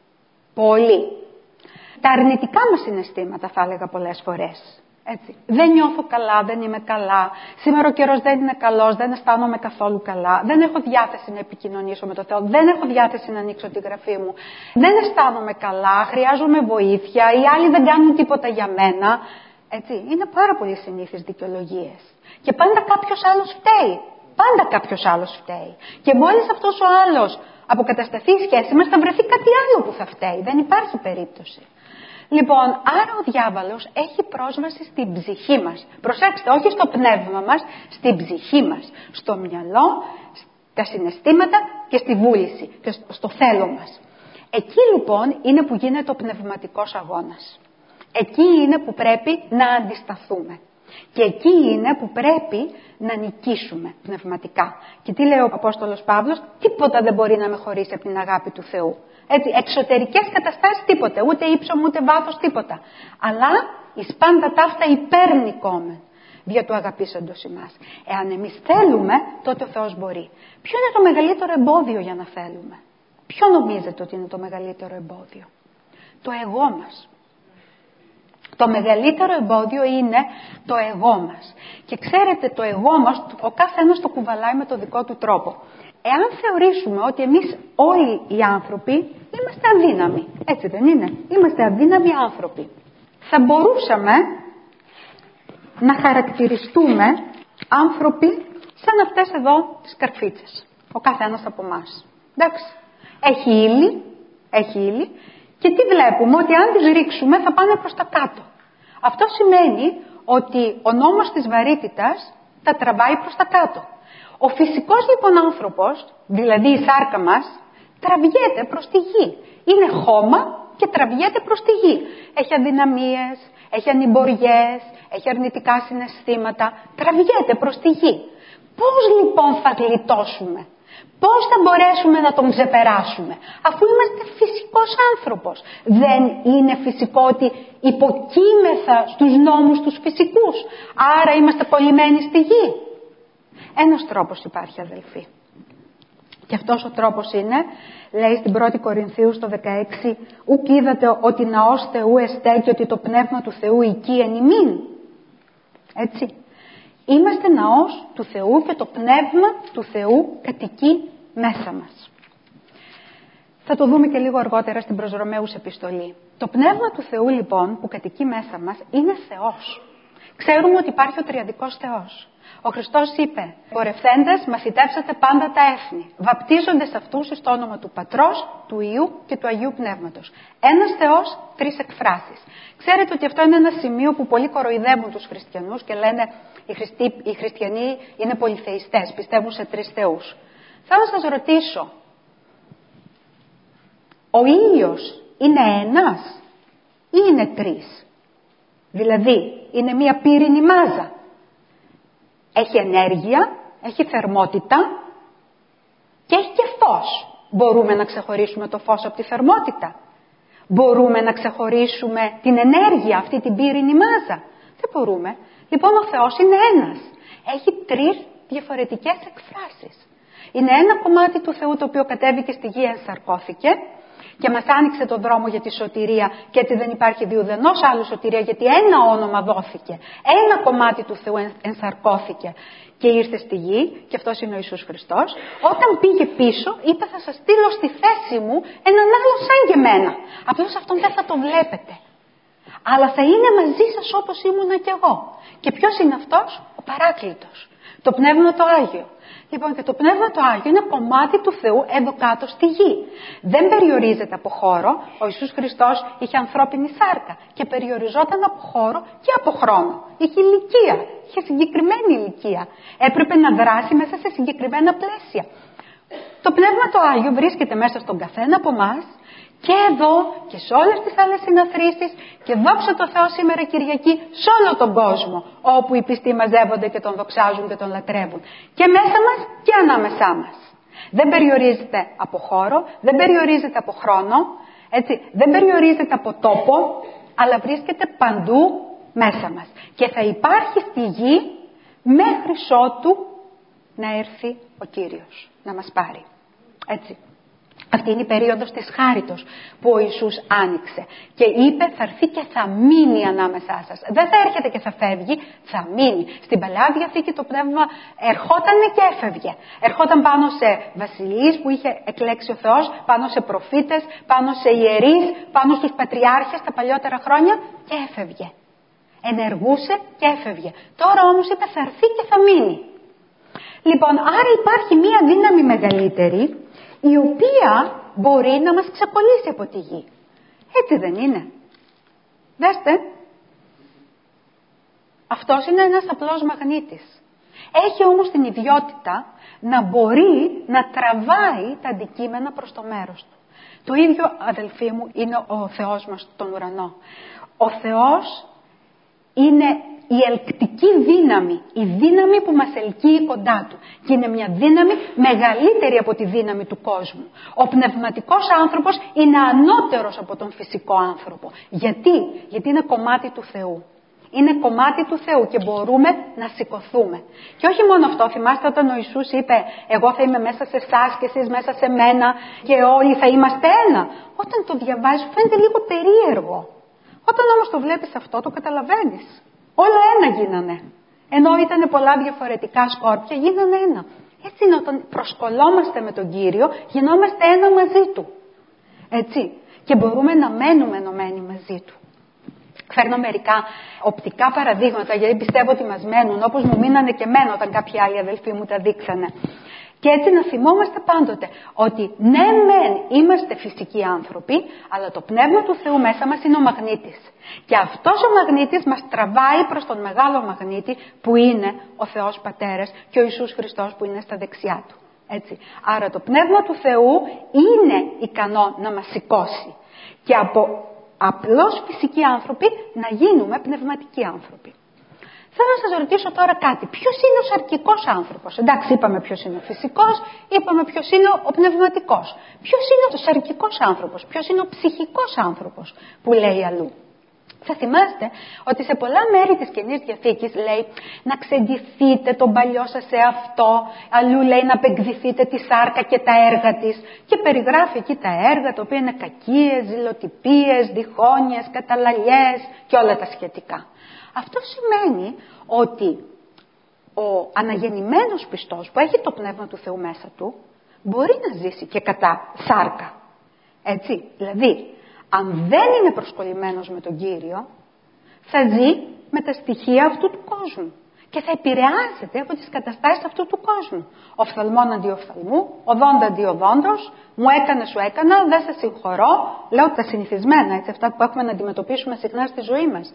Πολύ. Τα αρνητικά μας συναισθήματα, θα έλεγα πολλές φορές. Έτσι. Δεν νιώθω καλά, δεν είμαι καλά. Σήμερα ο καιρός δεν είναι καλός, δεν αισθάνομαι καθόλου καλά. Δεν έχω διάθεση να επικοινωνήσω με τον Θεό. Δεν έχω διάθεση να ανοίξω τη Γραφή μου. Δεν αισθάνομαι καλά, χρειάζομαι βοήθεια. Οι άλλοι δεν κάνουν τίποτα για μένα. Έτσι. Είναι πάρα πολύ συνήθεις δικαιολογίες. Και πάντα κάποιος άλλος φταίει. Πάντα κάποιος άλλος φταίει. Και μόλις αυτός ο άλλος αποκατασταθεί η σχέση μας, θα βρεθεί κάτι άλλο που θα φταίει. Δεν υπάρχει περίπτωση. Λοιπόν, άρα ο διάβολος έχει πρόσβαση στην ψυχή μας. Προσέξτε, όχι στο πνεύμα μας, στην ψυχή μας. Στο μυαλό, στα συναισθήματα και στη βούληση και στο θέλω μας. Εκεί λοιπόν είναι που γίνεται ο πνευματικός αγώνας. Εκεί είναι που πρέπει να αντισταθούμε. Και εκεί είναι που πρέπει να νικήσουμε πνευματικά. Και τι λέει ο Απόστολος Παύλος? Τίποτα δεν μπορεί να με χωρίσει από την αγάπη του Θεού. Έτσι, εξωτερικές καταστάσεις τίποτε, ούτε ύψο ούτε βάθος τίποτα. Αλλά εις πάντα ταύτα υπέρνικόμεν δια του αγαπήσαντος ημάς. Εάν εμείς θέλουμε, τότε ο Θεός μπορεί. Ποιο είναι το μεγαλύτερο εμπόδιο για να θέλουμε? Ποιο νομίζετε ότι είναι το μεγαλύτερο εμπόδιο? Το εγώ μας. Το μεγαλύτερο εμπόδιο είναι το εγώ μας. Και ξέρετε, το εγώ μας, ο κάθε ένας το κουβαλάει με το δικό του τρόπο. Εάν θεωρήσουμε ότι εμείς όλοι οι άνθρωποι είμαστε αδύναμοι, έτσι δεν είναι? Είμαστε αδύναμοι άνθρωποι. Θα μπορούσαμε να χαρακτηριστούμε άνθρωποι σαν αυτές εδώ τις καρφίτσες. Ο κάθε ένας από εμάς. Εντάξει. Έχει ύλη, έχει ύλη. Και τι βλέπουμε? Ότι αν τις ρίξουμε θα πάνε προς τα κάτω. Αυτό σημαίνει ότι ο νόμος της βαρύτητας τα τραβάει προς τα κάτω. Ο φυσικός λοιπόν άνθρωπος, δηλαδή η σάρκα μας, τραβιέται προς τη γη. Είναι χώμα και τραβιέται προς τη γη. Έχει αδυναμίες, έχει ανημποριές, έχει αρνητικά συναισθήματα, τραβιέται προς τη γη. Πώς λοιπόν θα γλιτώσουμε? Πώς θα μπορέσουμε να τον ξεπεράσουμε, αφού είμαστε φυσικός άνθρωπος? Δεν είναι φυσικό ότι υποκείμεθα στους νόμους τους φυσικούς, άρα είμαστε κολλημένοι στη γη? Ένας τρόπος υπάρχει, αδελφοί. Και αυτός ο τρόπος είναι, λέει στην πρώτη Κορινθίου στο δεκαέξι, «Ουκ είδατε ότι ναός Θεού εστέ και ότι το Πνεύμα του Θεού εκεί εν ημίν». Έτσι. Είμαστε ναός του Θεού και το Πνεύμα του Θεού κατοικεί μέσα μας. Θα το δούμε και λίγο αργότερα στην προς Ρωμαίους επιστολή. Το Πνεύμα του Θεού λοιπόν που κατοικεί μέσα μας είναι Θεός. Ξέρουμε ότι υπάρχει ο τριαδικός Θεός. Ο Χριστός είπε, «Πορευθέντες μαθητεύσατε πάντα τα έθνη, βαπτίζοντες αυτούς στο όνομα του Πατρός, του Υιού και του Αγίου Πνεύματος». Ένας Θεός, τρεις εκφράσεις. Ξέρετε ότι αυτό είναι ένα σημείο που πολλοί κοροϊδεύουν τους χριστιανούς και λένε οι, χριστι... οι χριστιανοί είναι πολυθεϊστές, πιστεύουν σε τρεις θεούς. Θέλω να σας ρωτήσω, ο ήλιος είναι ένας ή είναι τρεις? Δηλαδή, είναι μία πύρινη μάζα. Έχει ενέργεια, έχει θερμότητα και έχει και φως. Μπορούμε να ξεχωρίσουμε το φως από τη θερμότητα? Μπορούμε να ξεχωρίσουμε την ενέργεια, αυτή την πύρινη μάζα? Δεν μπορούμε. Λοιπόν, ο Θεός είναι ένας. Έχει τρεις διαφορετικές εκφράσεις. Είναι ένα κομμάτι του Θεού το οποίο κατέβηκε στη γη, ενσαρκώθηκε και μας άνοιξε τον δρόμο για τη σωτηρία και έτσι δεν υπάρχει διουδενός άλλου σωτηρία, γιατί ένα όνομα δόθηκε. Ένα κομμάτι του Θεού ενσαρκώθηκε και ήρθε στη γη, και αυτός είναι ο Ιησούς Χριστός. Όταν πήγε πίσω, είπε, θα σας στείλω στη θέση μου έναν άλλο σαν και εμένα. Απλώς αυτόν δεν θα τον βλέπετε, αλλά θα είναι μαζί σας όπως ήμουνα κι εγώ. Και ποιος είναι αυτός? Ο Παράκλητος, το Πνεύμα το Άγιο. Λοιπόν, και το Πνεύμα το Άγιο είναι κομμάτι του Θεού εδώ κάτω στη γη. Δεν περιορίζεται από χώρο. Ο Ιησούς Χριστός είχε ανθρώπινη σάρκα και περιοριζόταν από χώρο και από χρόνο. Είχε ηλικία, είχε συγκεκριμένη ηλικία. Έπρεπε να δράσει μέσα σε συγκεκριμένα πλαίσια. Το Πνεύμα το Άγιο βρίσκεται μέσα στον καθένα από εμάς και εδώ και σε όλες τις άλλες συναθρήσεις, και δόξα τω Θεώ σήμερα Κυριακή σε όλο τον κόσμο, όπου οι πιστοί μαζεύονται και τον δοξάζουν και τον λατρεύουν. Και μέσα μας και ανάμεσά μας. Δεν περιορίζεται από χώρο, δεν περιορίζεται από χρόνο, έτσι, δεν περιορίζεται από τόπο, αλλά βρίσκεται παντού μέσα μας. Και θα υπάρχει στη γη μέχρι ότου να έρθει ο Κύριος να μας πάρει. Έτσι. Αυτή είναι η περίοδος της χάριτος που ο Ιησούς άνοιξε και είπε, θα έρθει και θα μείνει ανάμεσά σας. Δεν θα έρχεται και θα φεύγει, θα μείνει. Στην Παλαιά Διαθήκη το Πνεύμα ερχόταν και έφευγε. Ερχόταν πάνω σε βασιλείς που είχε εκλέξει ο Θεός, πάνω σε προφήτες, πάνω σε ιερείς, πάνω στους πατριάρχες τα παλιότερα χρόνια, και έφευγε. Ενεργούσε και έφευγε. Τώρα όμως είπε, θα έρθει και θα μείνει. Λοιπόν, άρα υπάρχει μία δύναμη μεγαλύτερη, η οποία μπορεί να μας ξεκολλήσει από τη γη. Έτσι δεν είναι? Δέστε. Αυτός είναι ένας απλός μαγνήτης. Έχει όμως την ιδιότητα να μπορεί να τραβάει τα αντικείμενα προς το μέρος του. Το ίδιο, αδελφοί μου, είναι ο Θεός μας στον ουρανό. Ο Θεός είναι η ελκτική δύναμη, η δύναμη που μας ελκύει κοντά του. Και είναι μια δύναμη μεγαλύτερη από τη δύναμη του κόσμου. Ο πνευματικός άνθρωπος είναι ανώτερος από τον φυσικό άνθρωπο. Γιατί? Γιατί είναι κομμάτι του Θεού. Είναι κομμάτι του Θεού και μπορούμε να σηκωθούμε. Και όχι μόνο αυτό, θυμάστε όταν ο Ιησούς είπε, εγώ θα είμαι μέσα σε εσάς και εσείς μέσα σε μένα και όλοι θα είμαστε ένα. Όταν το διαβάζεις φαίνεται λίγο περίεργο. Όταν όμως το βλέπεις αυτό, το καταλαβαίνεις. Όλα ένα γίνανε. Ενώ ήταν πολλά διαφορετικά σκόρπια, γίνανε ένα. Έτσι είναι, όταν προσκολόμαστε με τον Κύριο, γινόμαστε ένα μαζί Του. Έτσι. Και μπορούμε να μένουμε ενωμένοι μαζί Του. Φέρνω μερικά οπτικά παραδείγματα, γιατί πιστεύω ότι μας μένουν, όπως μου μείνανε και εμένα όταν κάποιοι άλλοι αδελφοί μου τα δείξανε. Και έτσι να θυμόμαστε πάντοτε ότι ναι μεν είμαστε φυσικοί άνθρωποι, αλλά το Πνεύμα του Θεού μέσα μας είναι ο μαγνήτης. Και αυτός ο μαγνήτης μας τραβάει προς τον μεγάλο μαγνήτη που είναι ο Θεός Πατέρας και ο Ιησούς Χριστός που είναι στα δεξιά του. Έτσι. Άρα το Πνεύμα του Θεού είναι ικανό να μας σηκώσει. Και από απλώς φυσικοί άνθρωποι να γίνουμε πνευματικοί άνθρωποι. Θέλω να σας ρωτήσω τώρα κάτι. Ποιος είναι ο σαρκικός άνθρωπος? Εντάξει, είπαμε ποιος είναι ο φυσικός, είπαμε ποιος είναι ο πνευματικός. Ποιος είναι ο σαρκικός άνθρωπος? Ποιος είναι ο ψυχικός άνθρωπος που λέει αλλού? Θα θυμάστε ότι σε πολλά μέρη της Καινής Διαθήκης λέει να ξεγγυθείτε τον παλιό σας εαυτό, αλλού λέει να απεκδηθείτε τη σάρκα και τα έργα της και περιγράφει εκεί τα έργα τα οποία είναι κακίες, ζηλοτυπίες, διχόνοιες, καταλαλιές και όλα τα σχετικά. Αυτό σημαίνει ότι ο αναγεννημένος πιστός που έχει το Πνεύμα του Θεού μέσα του μπορεί να ζήσει και κατά σάρκα. Έτσι, δηλαδή, αν δεν είναι προσκολλημένος με τον Κύριο, θα ζει με τα στοιχεία αυτού του κόσμου και θα επηρεάζεται από τις καταστάσεις αυτού του κόσμου. Οφθαλμόν αντί οφθαλμού, οδόντα αντί οδόντος, μου έκανε, σου έκανα, δεν σε συγχωρώ. Λέω τα συνηθισμένα, έτσι, αυτά που έχουμε να αντιμετωπίσουμε συχνά στη ζωή μας.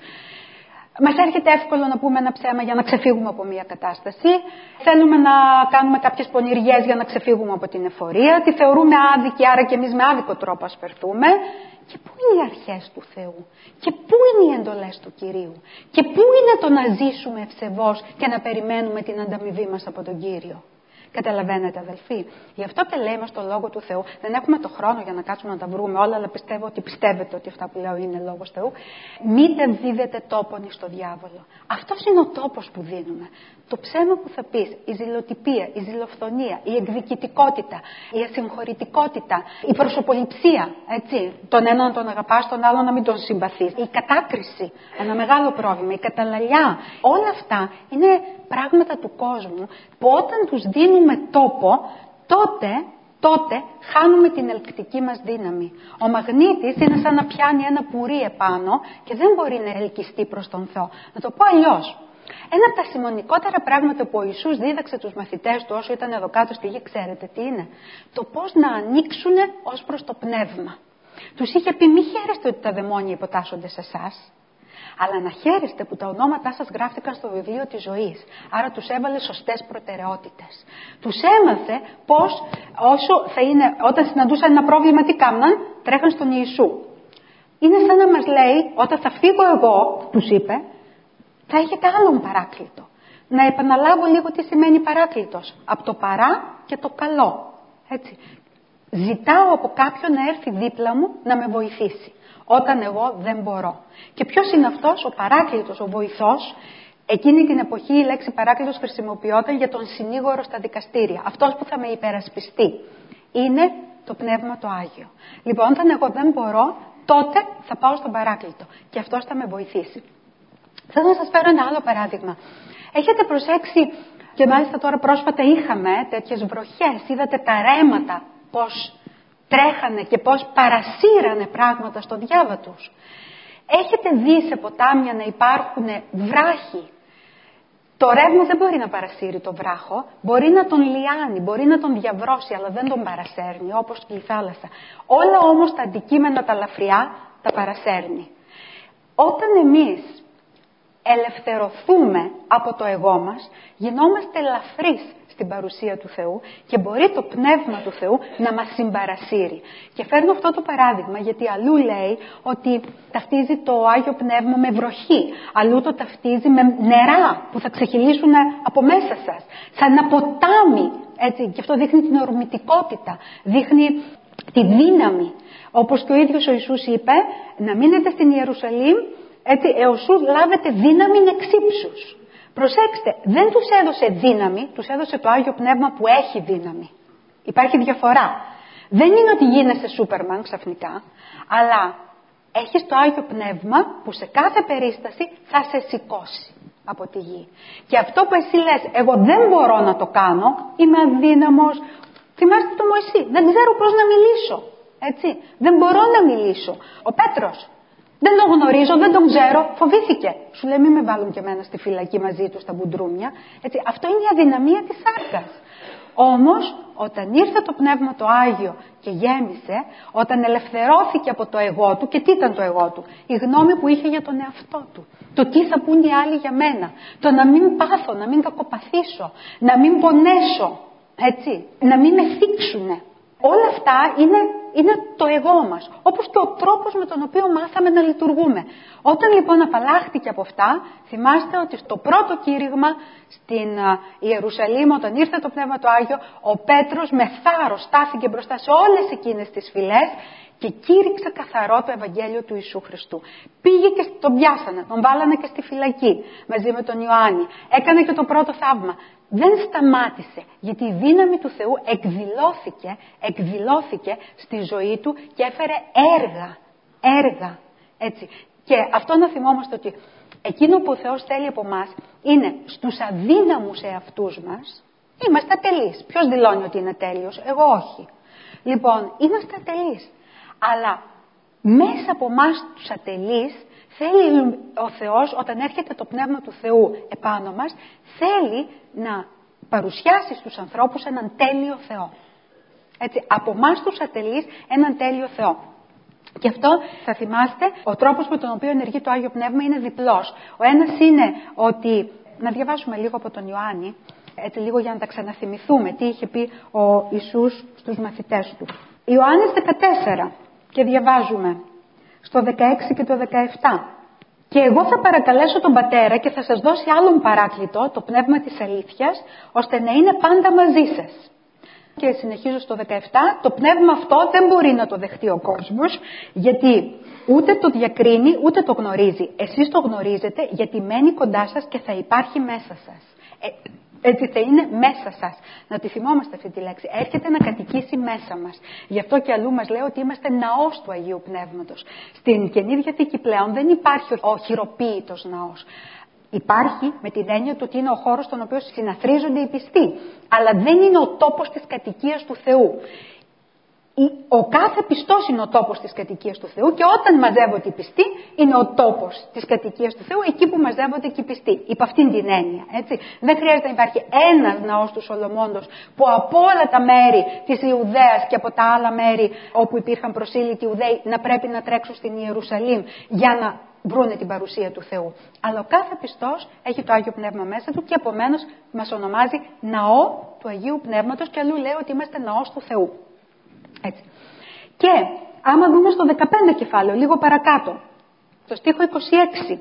Μας έρχεται εύκολο να πούμε ένα ψέμα για να ξεφύγουμε από μια κατάσταση. Θέλουμε να κάνουμε κάποιες πονηριές για να ξεφύγουμε από την εφορία. Τη θεωρούμε άδικη, άρα και εμείς με άδικο τρόπο ασπερθούμε. Και πού είναι οι αρχές του Θεού? Και πού είναι οι εντολές του Κυρίου? Και πού είναι το να ζήσουμε ευσεβώς και να περιμένουμε την ανταμοιβή μας από τον Κύριο? Καταλαβαίνετε, αδελφοί? Γι' αυτό και λέμε στο Λόγο του Θεού, δεν έχουμε το χρόνο για να κάτσουμε να τα βρούμε όλα, αλλά πιστεύω ότι πιστεύετε ότι αυτά που λέω είναι Λόγος Θεού. Μήτε δίδετε τόπον στο διάβολο. Αυτός είναι ο τόπος που δίνουμε. Το ψέμα που θα πεις, η ζηλοτυπία, η ζηλοφθονία, η εκδικητικότητα, η ασυγχωρητικότητα, η προσωποληψία, έτσι, τον έναν τον αγαπάς, τον άλλον να μην τον συμπαθείς, η κατάκριση, ένα μεγάλο πρόβλημα, η καταλαλιά, όλα αυτά είναι πράγματα του κόσμου που όταν τους δίνουμε τόπο, τότε, τότε χάνουμε την ελκτική μας δύναμη. Ο μαγνήτης είναι σαν να πιάνει ένα πουρί επάνω και δεν μπορεί να ελκυστεί προς τον Θεό. Να το πω αλλιώς. Ένα από τα σημαντικότερα πράγματα που ο Ιησούς δίδαξε τους μαθητές του όσο ήταν εδώ κάτω στη γη, ξέρετε τι είναι? Το πώς να ανοίξουν ως προς το πνεύμα. Τους είχε πει μη χαίρεστε ότι τα δαιμόνια υποτάσσονται σε εσάς, αλλά να χαίρεστε που τα ονόματά σας γράφτηκαν στο βιβλίο της ζωής. Άρα τους έβαλε σωστές προτεραιότητες. Τους έμαθε πώς όσο θα είναι, όταν συναντούσαν ένα πρόβλημα τι κάμναν? Τρέχαν στον Ιησού. Είναι σαν να μας λέει όταν θα φύγω εγώ, τους είπε, θα έχετε άλλον παράκλητο. Να επαναλάβω λίγο τι σημαίνει παράκλητος. Από το παρά και το καλό. Έτσι. Ζητάω από κάποιον να έρθει δίπλα μου να με βοηθήσει. Όταν εγώ δεν μπορώ. Και ποιος είναι αυτός? Ο παράκλητος, ο βοηθός. Εκείνη την εποχή η λέξη παράκλητος χρησιμοποιόταν για τον συνήγορο στα δικαστήρια. Αυτός που θα με υπερασπιστεί. Είναι το Πνεύμα το Άγιο. Λοιπόν, όταν εγώ δεν μπορώ, τότε θα πάω στον παράκλητο. Και αυτός θα με βοηθήσει. Θέλω να σας φέρω ένα άλλο παράδειγμα. Έχετε προσέξει, και μάλιστα τώρα πρόσφατα είχαμε τέτοιες βροχές, είδατε τα ρέματα πώς τρέχανε και πώς παρασύρανε πράγματα στον διάβα τους. Έχετε δει σε ποτάμια να υπάρχουν βράχοι? Το ρεύμα δεν μπορεί να παρασύρει το βράχο, μπορεί να τον λιάνει, μπορεί να τον διαβρώσει, αλλά δεν τον παρασέρνει, όπως και η θάλασσα. Όλα όμως τα αντικείμενα τα λαφριά τα παρασέρνει. Όταν εμείς ελευθερωθούμε από το εγώ μας, γινόμαστε ελαφρείς στην παρουσία του Θεού και μπορεί το Πνεύμα του Θεού να μας συμπαρασύρει. Και φέρνω αυτό το παράδειγμα γιατί αλλού λέει ότι ταυτίζει το Άγιο Πνεύμα με βροχή, αλλού το ταυτίζει με νερά που θα ξεχυλήσουν από μέσα σας, σαν ένα ποτάμι, έτσι, και αυτό δείχνει την ορμητικότητα, δείχνει τη δύναμη. Όπως και ο ίδιος ο Ιησούς είπε, να μείνετε στην Ιερουσαλήμ, έτσι, έως λάβετε δύναμη εξ ύψους. Προσέξτε, δεν τους έδωσε δύναμη, τους έδωσε το Άγιο Πνεύμα που έχει δύναμη. Υπάρχει διαφορά. Δεν είναι ότι γίνεσαι Σούπερμαν ξαφνικά, αλλά έχεις το Άγιο Πνεύμα που σε κάθε περίσταση θα σε σηκώσει από τη γη. Και αυτό που εσύ λες, εγώ δεν μπορώ να το κάνω, είμαι αδύναμος. Θυμάστε το Μωυσή, δεν ξέρω πώς να μιλήσω. Έτσι, δεν μπορώ να μιλήσω. Ο Πέτρος, Δεν τον γνωρίζω, δεν τον ξέρω, φοβήθηκε. Σου λέει, μην με βάλουν και εμένα στη φυλακή μαζί του στα μπουντρούμια. Έτσι, αυτό είναι η αδυναμία της σάρκας. Όμως, όταν ήρθε το Πνεύμα το Άγιο και γέμισε, όταν ελευθερώθηκε από το εγώ του, και τι ήταν το εγώ του? Η γνώμη που είχε για τον εαυτό του. Το τι θα πούν οι άλλοι για μένα. Το να μην πάθω, να μην κακοπαθήσω, να μην πονέσω, έτσι, να μην με θίξουνε. Όλα αυτά είναι, είναι το εγώ μας, όπως και ο τρόπος με τον οποίο μάθαμε να λειτουργούμε. Όταν λοιπόν απαλλάχτηκε από αυτά, θυμάστε ότι στο πρώτο κήρυγμα στην Ιερουσαλήμ, όταν ήρθε το Πνεύμα το Άγιο, ο Πέτρος με θάρρος στάθηκε μπροστά σε όλες εκείνες τις φυλές και κήρυξε καθαρό το Ευαγγέλιο του Ιησού Χριστού. Πήγε και τον πιάσανε, τον βάλανε και στη φυλακή μαζί με τον Ιωάννη. Έκανε και το πρώτο θαύμα. Δεν σταμάτησε, γιατί η δύναμη του Θεού εκδηλώθηκε, εκδηλώθηκε στη ζωή του και έφερε έργα, έργα, έτσι. Και αυτό να θυμόμαστε ότι εκείνο που ο Θεός θέλει από εμάς είναι στους αδύναμους εαυτούς μας, είμαστε ατελείς. Ποιος δηλώνει ότι είναι τέλειος? Εγώ όχι. Λοιπόν, είμαστε ατελείς. Αλλά μέσα από εμάς τους ατελείς θέλει ο Θεός, όταν έρχεται το Πνεύμα του Θεού επάνω μας, θέλει να παρουσιάσει στους ανθρώπους έναν τέλειο Θεό. Έτσι, από εμάς τους ατελείς έναν τέλειο Θεό. Και αυτό θα θυμάστε, ο τρόπος με τον οποίο ενεργεί το Άγιο Πνεύμα είναι διπλός. Ο ένας είναι ότι, να διαβάσουμε λίγο από τον Ιωάννη, έτσι λίγο για να τα ξαναθυμηθούμε, τι είχε πει ο Ιησούς στους μαθητές του. Ιωάννης δεκατέσσερα, και διαβάζουμε στο δεκαέξι και το δεκαεπτά. Και εγώ θα παρακαλέσω τον Πατέρα και θα σας δώσει άλλον παράκλητο, το Πνεύμα της αλήθειας, ώστε να είναι πάντα μαζί σας. Και συνεχίζω στο δεκαεπτά, το πνεύμα αυτό δεν μπορεί να το δεχτεί ο κόσμος, γιατί ούτε το διακρίνει, ούτε το γνωρίζει. Εσείς το γνωρίζετε, γιατί μένει κοντά σας και θα υπάρχει μέσα σας. Ε, έτσι θα είναι μέσα σας. Να τη θυμόμαστε αυτή τη λέξη. Έρχεται να κατοικήσει μέσα μας. Γι' αυτό και αλλού μας λέει ότι είμαστε ναός του Αγίου Πνεύματος. Στην Καινή Διαθήκη πλέον δεν υπάρχει ο χειροποίητος ναός. Υπάρχει με την έννοια του ότι είναι ο χώρος στον οποίο συναθρίζονται οι πιστοί. Αλλά δεν είναι ο τόπος της κατοικίας του Θεού. Ο κάθε πιστός είναι ο τόπος της κατοικίας του Θεού και όταν μαζεύονται οι πιστοί είναι ο τόπος της κατοικίας του Θεού εκεί που μαζεύονται και οι πιστοί. Υπ' αυτήν την έννοια. Έτσι. Δεν χρειάζεται να υπάρχει ένας ναός του Σολομώντος που από όλα τα μέρη της Ιουδαίας και από τα άλλα μέρη όπου υπήρχαν προσήλυτοι Ιουδαίοι να πρέπει να τρέξουν στην Ιερουσαλήμ για να βρούνε την παρουσία του Θεού. Αλλά ο κάθε πιστός έχει το Άγιο Πνεύμα μέσα του και επομένως μας ονομάζει ναό του Αγίου Πνεύματος και αλλού λέει ότι είμαστε ναός του Θεού. Έτσι. Και άμα δούμε στο δεκαπέντε κεφάλαιο, λίγο παρακάτω, στο στίχο είκοσι έξι,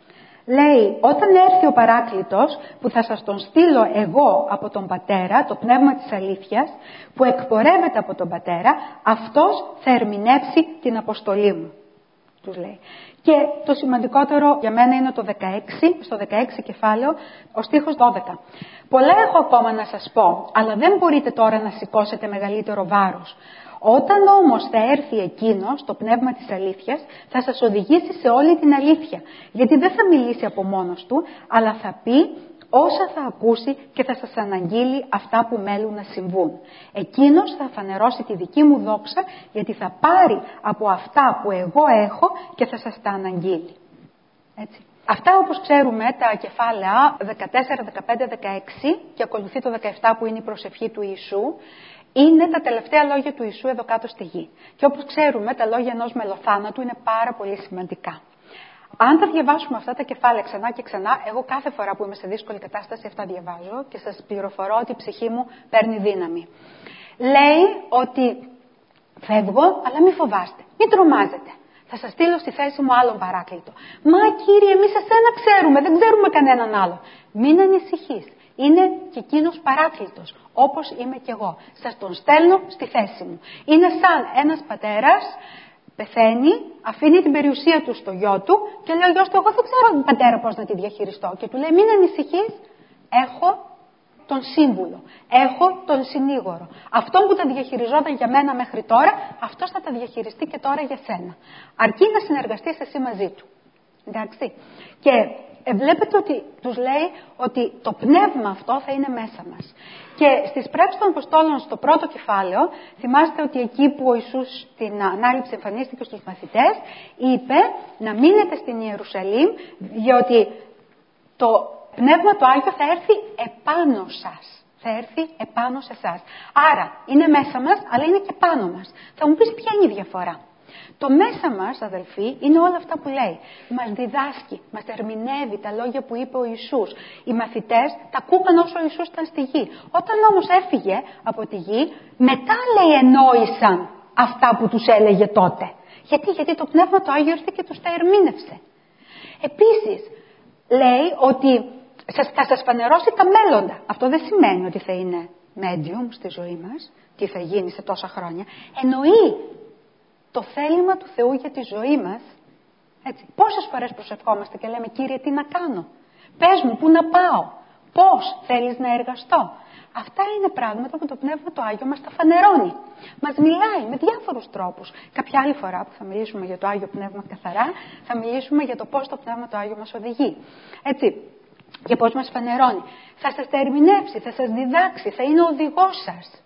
λέει, όταν έρθει ο Παράκλητος που θα σας τον στείλω εγώ από τον Πατέρα, το Πνεύμα της αλήθειας, που εκπορεύεται από τον Πατέρα, αυτός θα ερμηνεύσει την αποστολή μου. Τους λέει. Και το σημαντικότερο για μένα είναι το δεκαέξι, στο δεκαέξι κεφάλαιο, ο στίχος δώδεκα. Πολλά έχω ακόμα να σας πω, αλλά δεν μπορείτε τώρα να σηκώσετε μεγαλύτερο βάρος. Όταν όμως θα έρθει εκείνος, το Πνεύμα της αλήθειας, θα σας οδηγήσει σε όλη την αλήθεια. Γιατί δεν θα μιλήσει από μόνος του, αλλά θα πει όσα θα ακούσει και θα σας αναγγείλει αυτά που μέλουν να συμβούν. Εκείνος θα φανερώσει τη δική μου δόξα, γιατί θα πάρει από αυτά που εγώ έχω και θα σας τα αναγγείλει. Έτσι. Αυτά, όπως ξέρουμε, τα κεφάλαια δεκατέσσερα, δεκαπέντε, δεκαέξι και ακολουθεί το δεκαεπτά που είναι η προσευχή του Ιησού, είναι τα τελευταία λόγια του Ιησού εδώ κάτω στη γη. Και όπως ξέρουμε, τα λόγια ενός μελοθάνατου είναι πάρα πολύ σημαντικά. Αν τα διαβάσουμε αυτά τα κεφάλαια ξανά και ξανά, εγώ κάθε φορά που είμαι σε δύσκολη κατάσταση αυτά διαβάζω και σας πληροφορώ ότι η ψυχή μου παίρνει δύναμη. Λέει ότι φεύγω, αλλά μην φοβάστε, μην τρομάζετε. Θα σας στείλω στη θέση μου άλλον παράκλητο. Μα Κύριε, εμείς εσένα ξέρουμε, δεν ξέρουμε κανέναν άλλο. Μην ανησυχείς. Είναι και εκείνος παράκλητος, όπως είμαι κι εγώ. Σας τον στέλνω στη θέση μου. Είναι σαν ένας πατέρας πεθαίνει, αφήνει την περιουσία του στο γιο του και λέει ο γιος του, εγώ δεν ξέρω πατέρα πώς να τη διαχειριστώ. Και του λέει, μην ανησυχείς, έχω τον σύμβουλο, έχω τον συνήγορο. Αυτό που τα διαχειριζόταν για μένα μέχρι τώρα, αυτός θα τα διαχειριστεί και τώρα για σένα. Αρκεί να συνεργαστείς εσύ μαζί του. Εντάξει. Και ε, βλέπετε ότι τους λέει ότι το πνεύμα αυτό θα είναι μέσα μας. Και στις πράξεις των Αποστόλων στο πρώτο κεφάλαιο, θυμάστε ότι εκεί που ο Ιησούς στην ανάληψη εμφανίστηκε στους μαθητές, είπε να μείνετε στην Ιερουσαλήμ, διότι το πνεύμα του Άγιο θα έρθει επάνω σας. Θα έρθει επάνω σε εσάς. Άρα είναι μέσα μας, αλλά είναι και πάνω μας. Θα μου πεις ποια είναι η διαφορά. Το μέσα μας, αδελφοί, είναι όλα αυτά που λέει. Μας διδάσκει, μας ερμηνεύει τα λόγια που είπε ο Ιησούς. Οι μαθητές τα ακούγαν όσο ο Ιησούς ήταν στη γη. Όταν όμως έφυγε από τη γη, μετά λέει ενόησαν αυτά που τους έλεγε τότε. Γιατί, γιατί το Πνεύμα του Άγιο ήρθε και τους τα ερμήνευσε. Επίσης, λέει ότι θα σας φανερώσει τα μέλλοντα. Αυτό δεν σημαίνει ότι θα είναι medium στη ζωή μας, τι θα γίνει σε τόσα χρόνια. Εννοεί το θέλημα του Θεού για τη ζωή μας. Έτσι. Πόσες φορές προσευχόμαστε και λέμε, Κύριε, τι να κάνω. Πες μου, πού να πάω. Πώς θέλεις να εργαστώ. Αυτά είναι πράγματα που το Πνεύμα του Άγιο μας τα φανερώνει. Μας μιλάει με διάφορους τρόπους. Κάποια άλλη φορά που θα μιλήσουμε για το Άγιο Πνεύμα καθαρά, θα μιλήσουμε για το πώς το Πνεύμα του Άγιο μας οδηγεί. Έτσι. Και πώς μας φανερώνει. Θα σας τα ερμηνεύσει, θα σας διδάξει, θα είναι ο οδηγός σας.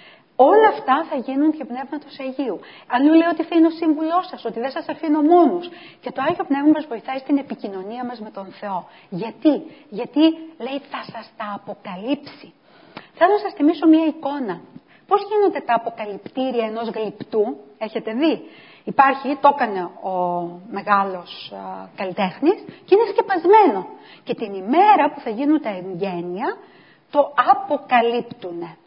Όλα αυτά θα γίνουν και Πνεύματος Αγίου. Αλλού λέει ότι θα είναι ο σύμβουλός σας, ότι δεν σας αφήνω μόνους. Και το Άγιο Πνεύμα μας βοηθάει στην επικοινωνία μας με τον Θεό. Γιατί, Γιατί λέει θα σας τα αποκαλύψει. Θέλω να σας θυμίσω μία εικόνα. Πώς γίνονται τα αποκαλυπτήρια ενός γλυπτού, έχετε δει. Υπάρχει, το έκανε ο μεγάλος α, καλλιτέχνης και είναι σκεπασμένο. Και την ημέρα που θα γίνουν τα εγγένεια, το αποκαλύπτουνε.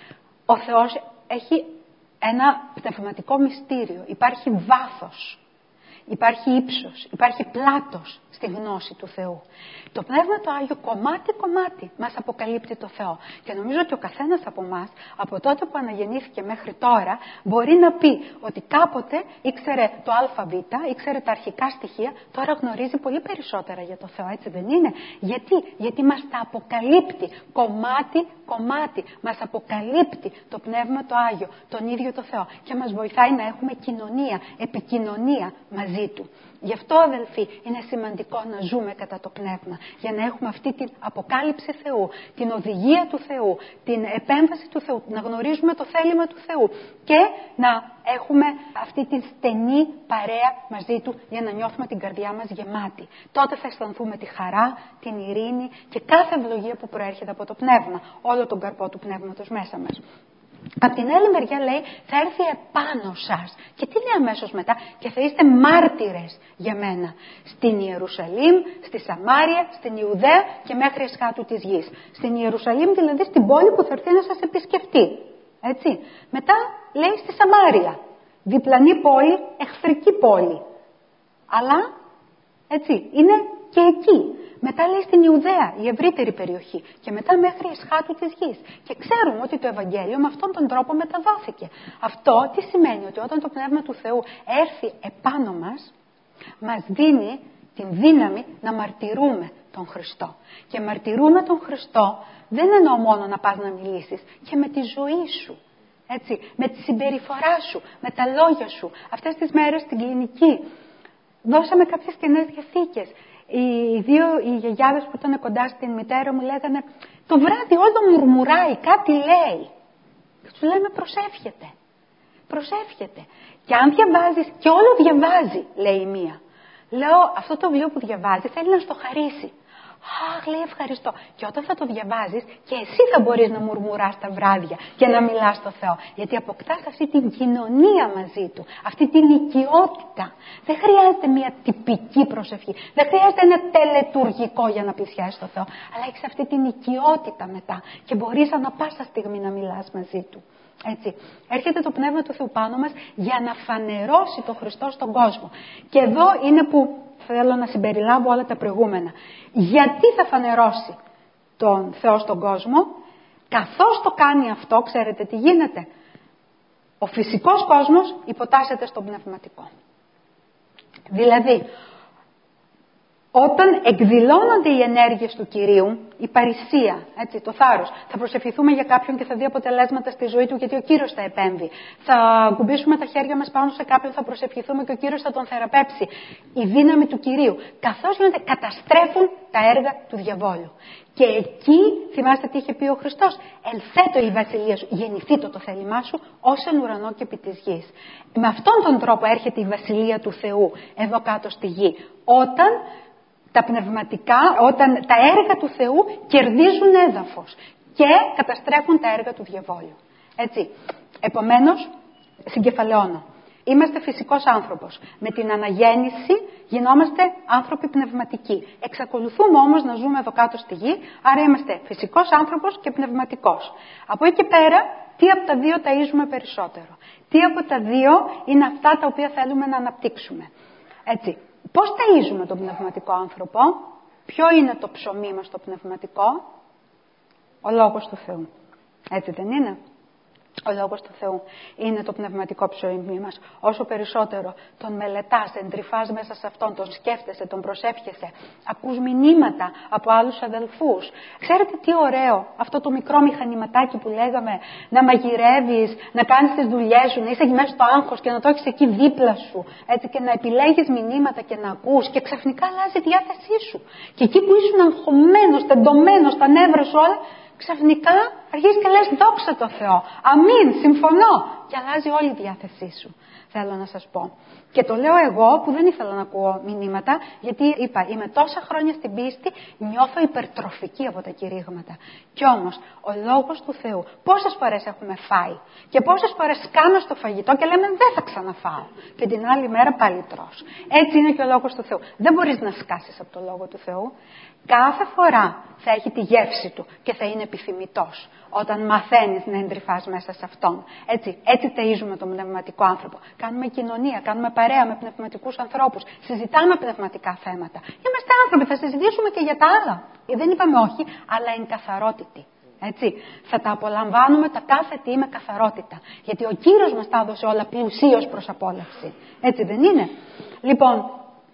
Ο Θεός έχει ένα πνευματικό μυστήριο. Υπάρχει βάθος, υπάρχει ύψος, υπάρχει πλάτος στη γνώση του Θεού. Το Πνεύμα του Άγιο κομμάτι-κομμάτι μας αποκαλύπτει το Θεό. Και νομίζω ότι ο καθένας από εμάς, από τότε που αναγεννήθηκε μέχρι τώρα, μπορεί να πει ότι κάποτε ήξερε το ΑΒ, ήξερε τα αρχικά στοιχεία, τώρα γνωρίζει πολύ περισσότερα για το Θεό, έτσι δεν είναι. Γιατί, Γιατί μας τα αποκαλύπτει κομμάτι-κομμάτι. Μας αποκαλύπτει το Πνεύμα του Άγιο, τον ίδιο το Θεό. Και μας βοηθάει να έχουμε κοινωνία, επικοινωνία μαζί Του. Γι' αυτό, αδελφοί, είναι σημαντικό να ζούμε κατά το Πνεύμα, για να έχουμε αυτή την αποκάλυψη Θεού, την οδηγία του Θεού, την επέμβαση του Θεού, να γνωρίζουμε το θέλημα του Θεού και να έχουμε αυτή την στενή παρέα μαζί Του για να νιώθουμε την καρδιά μας γεμάτη. Τότε θα αισθανθούμε τη χαρά, την ειρήνη και κάθε ευλογία που προέρχεται από το Πνεύμα, όλο τον καρπό του Πνεύματος μέσα μας. Απ' την άλλη μεριά λέει θα έρθει επάνω σας. Και τι λέει αμέσως μετά? Και θα είστε μάρτυρες για μένα. Στην Ιερουσαλήμ, στη Σαμάρια, στην Ιουδαία και μέχρι εσχάτου της γης. Στην Ιερουσαλήμ δηλαδή στην πόλη που θα έρθει να σας επισκεφτεί. Έτσι. Μετά λέει στη Σαμάρια. Διπλανή πόλη, εχθρική πόλη. Αλλά, έτσι, είναι και εκεί. Μετά λέει στην Ιουδαία, η ευρύτερη περιοχή. Και μετά μέχρι εσχάτου της γης. Και ξέρουμε ότι το Ευαγγέλιο με αυτόν τον τρόπο μεταδόθηκε. Αυτό τι σημαίνει? Ότι όταν το Πνεύμα του Θεού έρθει επάνω μας, μας δίνει την δύναμη να μαρτυρούμε τον Χριστό. Και μαρτυρούμε τον Χριστό δεν εννοώ μόνο να πας να μιλήσεις, και με τη ζωή σου. Έτσι, με τη συμπεριφορά σου, με τα λόγια σου. Αυτές τις μέρες στην κλινική δώσαμε κάποιες καινές διαθήκες. Οι δύο οι γιαγιάδες που ήταν κοντά στην μητέρα μου λέγανε το βράδυ όλο μουρμουράει, κάτι λέει. Και τους λέμε προσεύχεται. Προσεύχεται. Και αν διαβάζεις, και όλο διαβάζει, λέει η μία. Λέω αυτό το βιβλίο που διαβάζει θέλει να στο χαρίσει. Αχ, λέει ευχαριστώ. Και όταν θα το διαβάζεις και εσύ θα μπορείς να μουρμουράς τα βράδια και να μιλάς στο Θεό. Γιατί αποκτάς αυτή την κοινωνία μαζί Του, αυτή την οικειότητα. Δεν χρειάζεται μια τυπική προσευχή. Δεν χρειάζεται ένα τελετουργικό για να πλησιάσεις το Θεό. Αλλά έχεις αυτή την οικειότητα μετά και μπορείς ανά πάσα στιγμή να μιλάς μαζί Του. Έτσι. Έρχεται το Πνεύμα του Θεού πάνω μας για να φανερώσει τον Χριστό στον κόσμο. Και εδώ είναι που θέλω να συμπεριλάβω όλα τα προηγούμενα. Γιατί θα φανερώσει τον Θεό στον κόσμο? Καθώς το κάνει αυτό, ξέρετε τι γίνεται? Ο φυσικός κόσμος υποτάσσεται στον πνευματικό. Δηλαδή, Όταν εκδηλώνονται οι ενέργειες του Κυρίου, η παρησία, έτσι, το θάρρος, θα προσευχηθούμε για κάποιον και θα δει αποτελέσματα στη ζωή του γιατί ο Κύριος θα επέμβει. Θα κουμπίσουμε τα χέρια μας πάνω σε κάποιον, θα προσευχηθούμε και ο Κύριος θα τον θεραπεύσει. Η δύναμη του Κυρίου. Καθώς γίνονται, καταστρέφουν τα έργα του διαβόλου. Και εκεί, θυμάστε τι είχε πει ο Χριστός, ελθέτω η βασιλεία σου, γεννηθεί το το θέλημά σου, ως εν ουρανό και επί της γης. Με αυτόν τον τρόπο έρχεται η βασιλεία του Θεού εδώ κάτω στη γη. Όταν τα πνευματικά, όταν τα έργα του Θεού κερδίζουν έδαφος και καταστρέφουν τα έργα του διαβόλου. Έτσι. Επομένως, συγκεφαλαιώνω. Είμαστε φυσικός άνθρωπος. Με την αναγέννηση γινόμαστε άνθρωποι πνευματικοί. Εξακολουθούμε όμως να ζούμε εδώ κάτω στη γη, άρα είμαστε φυσικός άνθρωπος και πνευματικός. Από εκεί και πέρα, τι από τα δύο ταΐζουμε περισσότερο. Τι από τα δύο είναι αυτά τα οποία θέλουμε να αναπτύξουμε. Έτσι. Πώς ταΐζουμε τον πνευματικό άνθρωπο, ποιο είναι το ψωμί μας το πνευματικό, ο Λόγος του Θεού. Έτσι δεν είναι? Ο Λόγος του Θεού είναι το πνευματικό ψωμί μας. Όσο περισσότερο τον μελετάς, εντρυφάς μέσα σε αυτόν, τον σκέφτεσαι, τον προσεύχεσαι, ακούς μηνύματα από άλλους αδελφούς. Ξέρετε τι ωραίο αυτό το μικρό μηχανηματάκι που λέγαμε, να μαγειρεύεις, να κάνεις τις δουλειές σου, να είσαι μέσα στο άγχος και να το έχεις εκεί δίπλα σου, έτσι, και να επιλέγεις μηνύματα και να ακούς και ξαφνικά αλλάζει η διάθεσή σου. Και εκεί που ήσουν αγχωμένος, τεντωμένος, τα νεύρα σου όλα, ξαφνικά αρχίζεις και λες δόξα τω Θεώ, αμήν, συμφωνώ, και αλλάζει όλη η διάθεσή σου, θέλω να σας πω. Και το λέω εγώ που δεν ήθελα να ακούω μηνύματα, γιατί είπα, είμαι τόσα χρόνια στην πίστη, νιώθω υπερτροφική από τα κηρύγματα. Κι όμως, ο Λόγος του Θεού, πόσες φορές έχουμε φάει και πόσες φορές σκάμε στο φαγητό και λέμε δεν θα ξαναφάω. Και την άλλη μέρα πάλι τρως. Έτσι είναι και ο Λόγος του Θεού. Δεν μπορείς να σκάσεις από το Λόγο του Θεού. Κάθε φορά θα έχει τη γεύση του και θα είναι επιθυμητός όταν μαθαίνεις να εντρυφάς μέσα σε αυτόν. Έτσι, έτσι ταΐζουμε τον πνευματικό άνθρωπο. Κάνουμε κοινωνία, κάνουμε παρέα με πνευματικούς ανθρώπους. Συζητάμε πνευματικά θέματα. Είμαστε άνθρωποι, θα συζητήσουμε και για τα άλλα. Δεν είπαμε όχι, αλλά είναι καθαρότητη. Έτσι, θα τα απολαμβάνουμε τα κάθε τι με καθαρότητα. Γιατί ο Κύριος μας τα έδωσε όλα πλουσίως προς απόλαυση. Έτσι δεν είναι? Λοιπόν,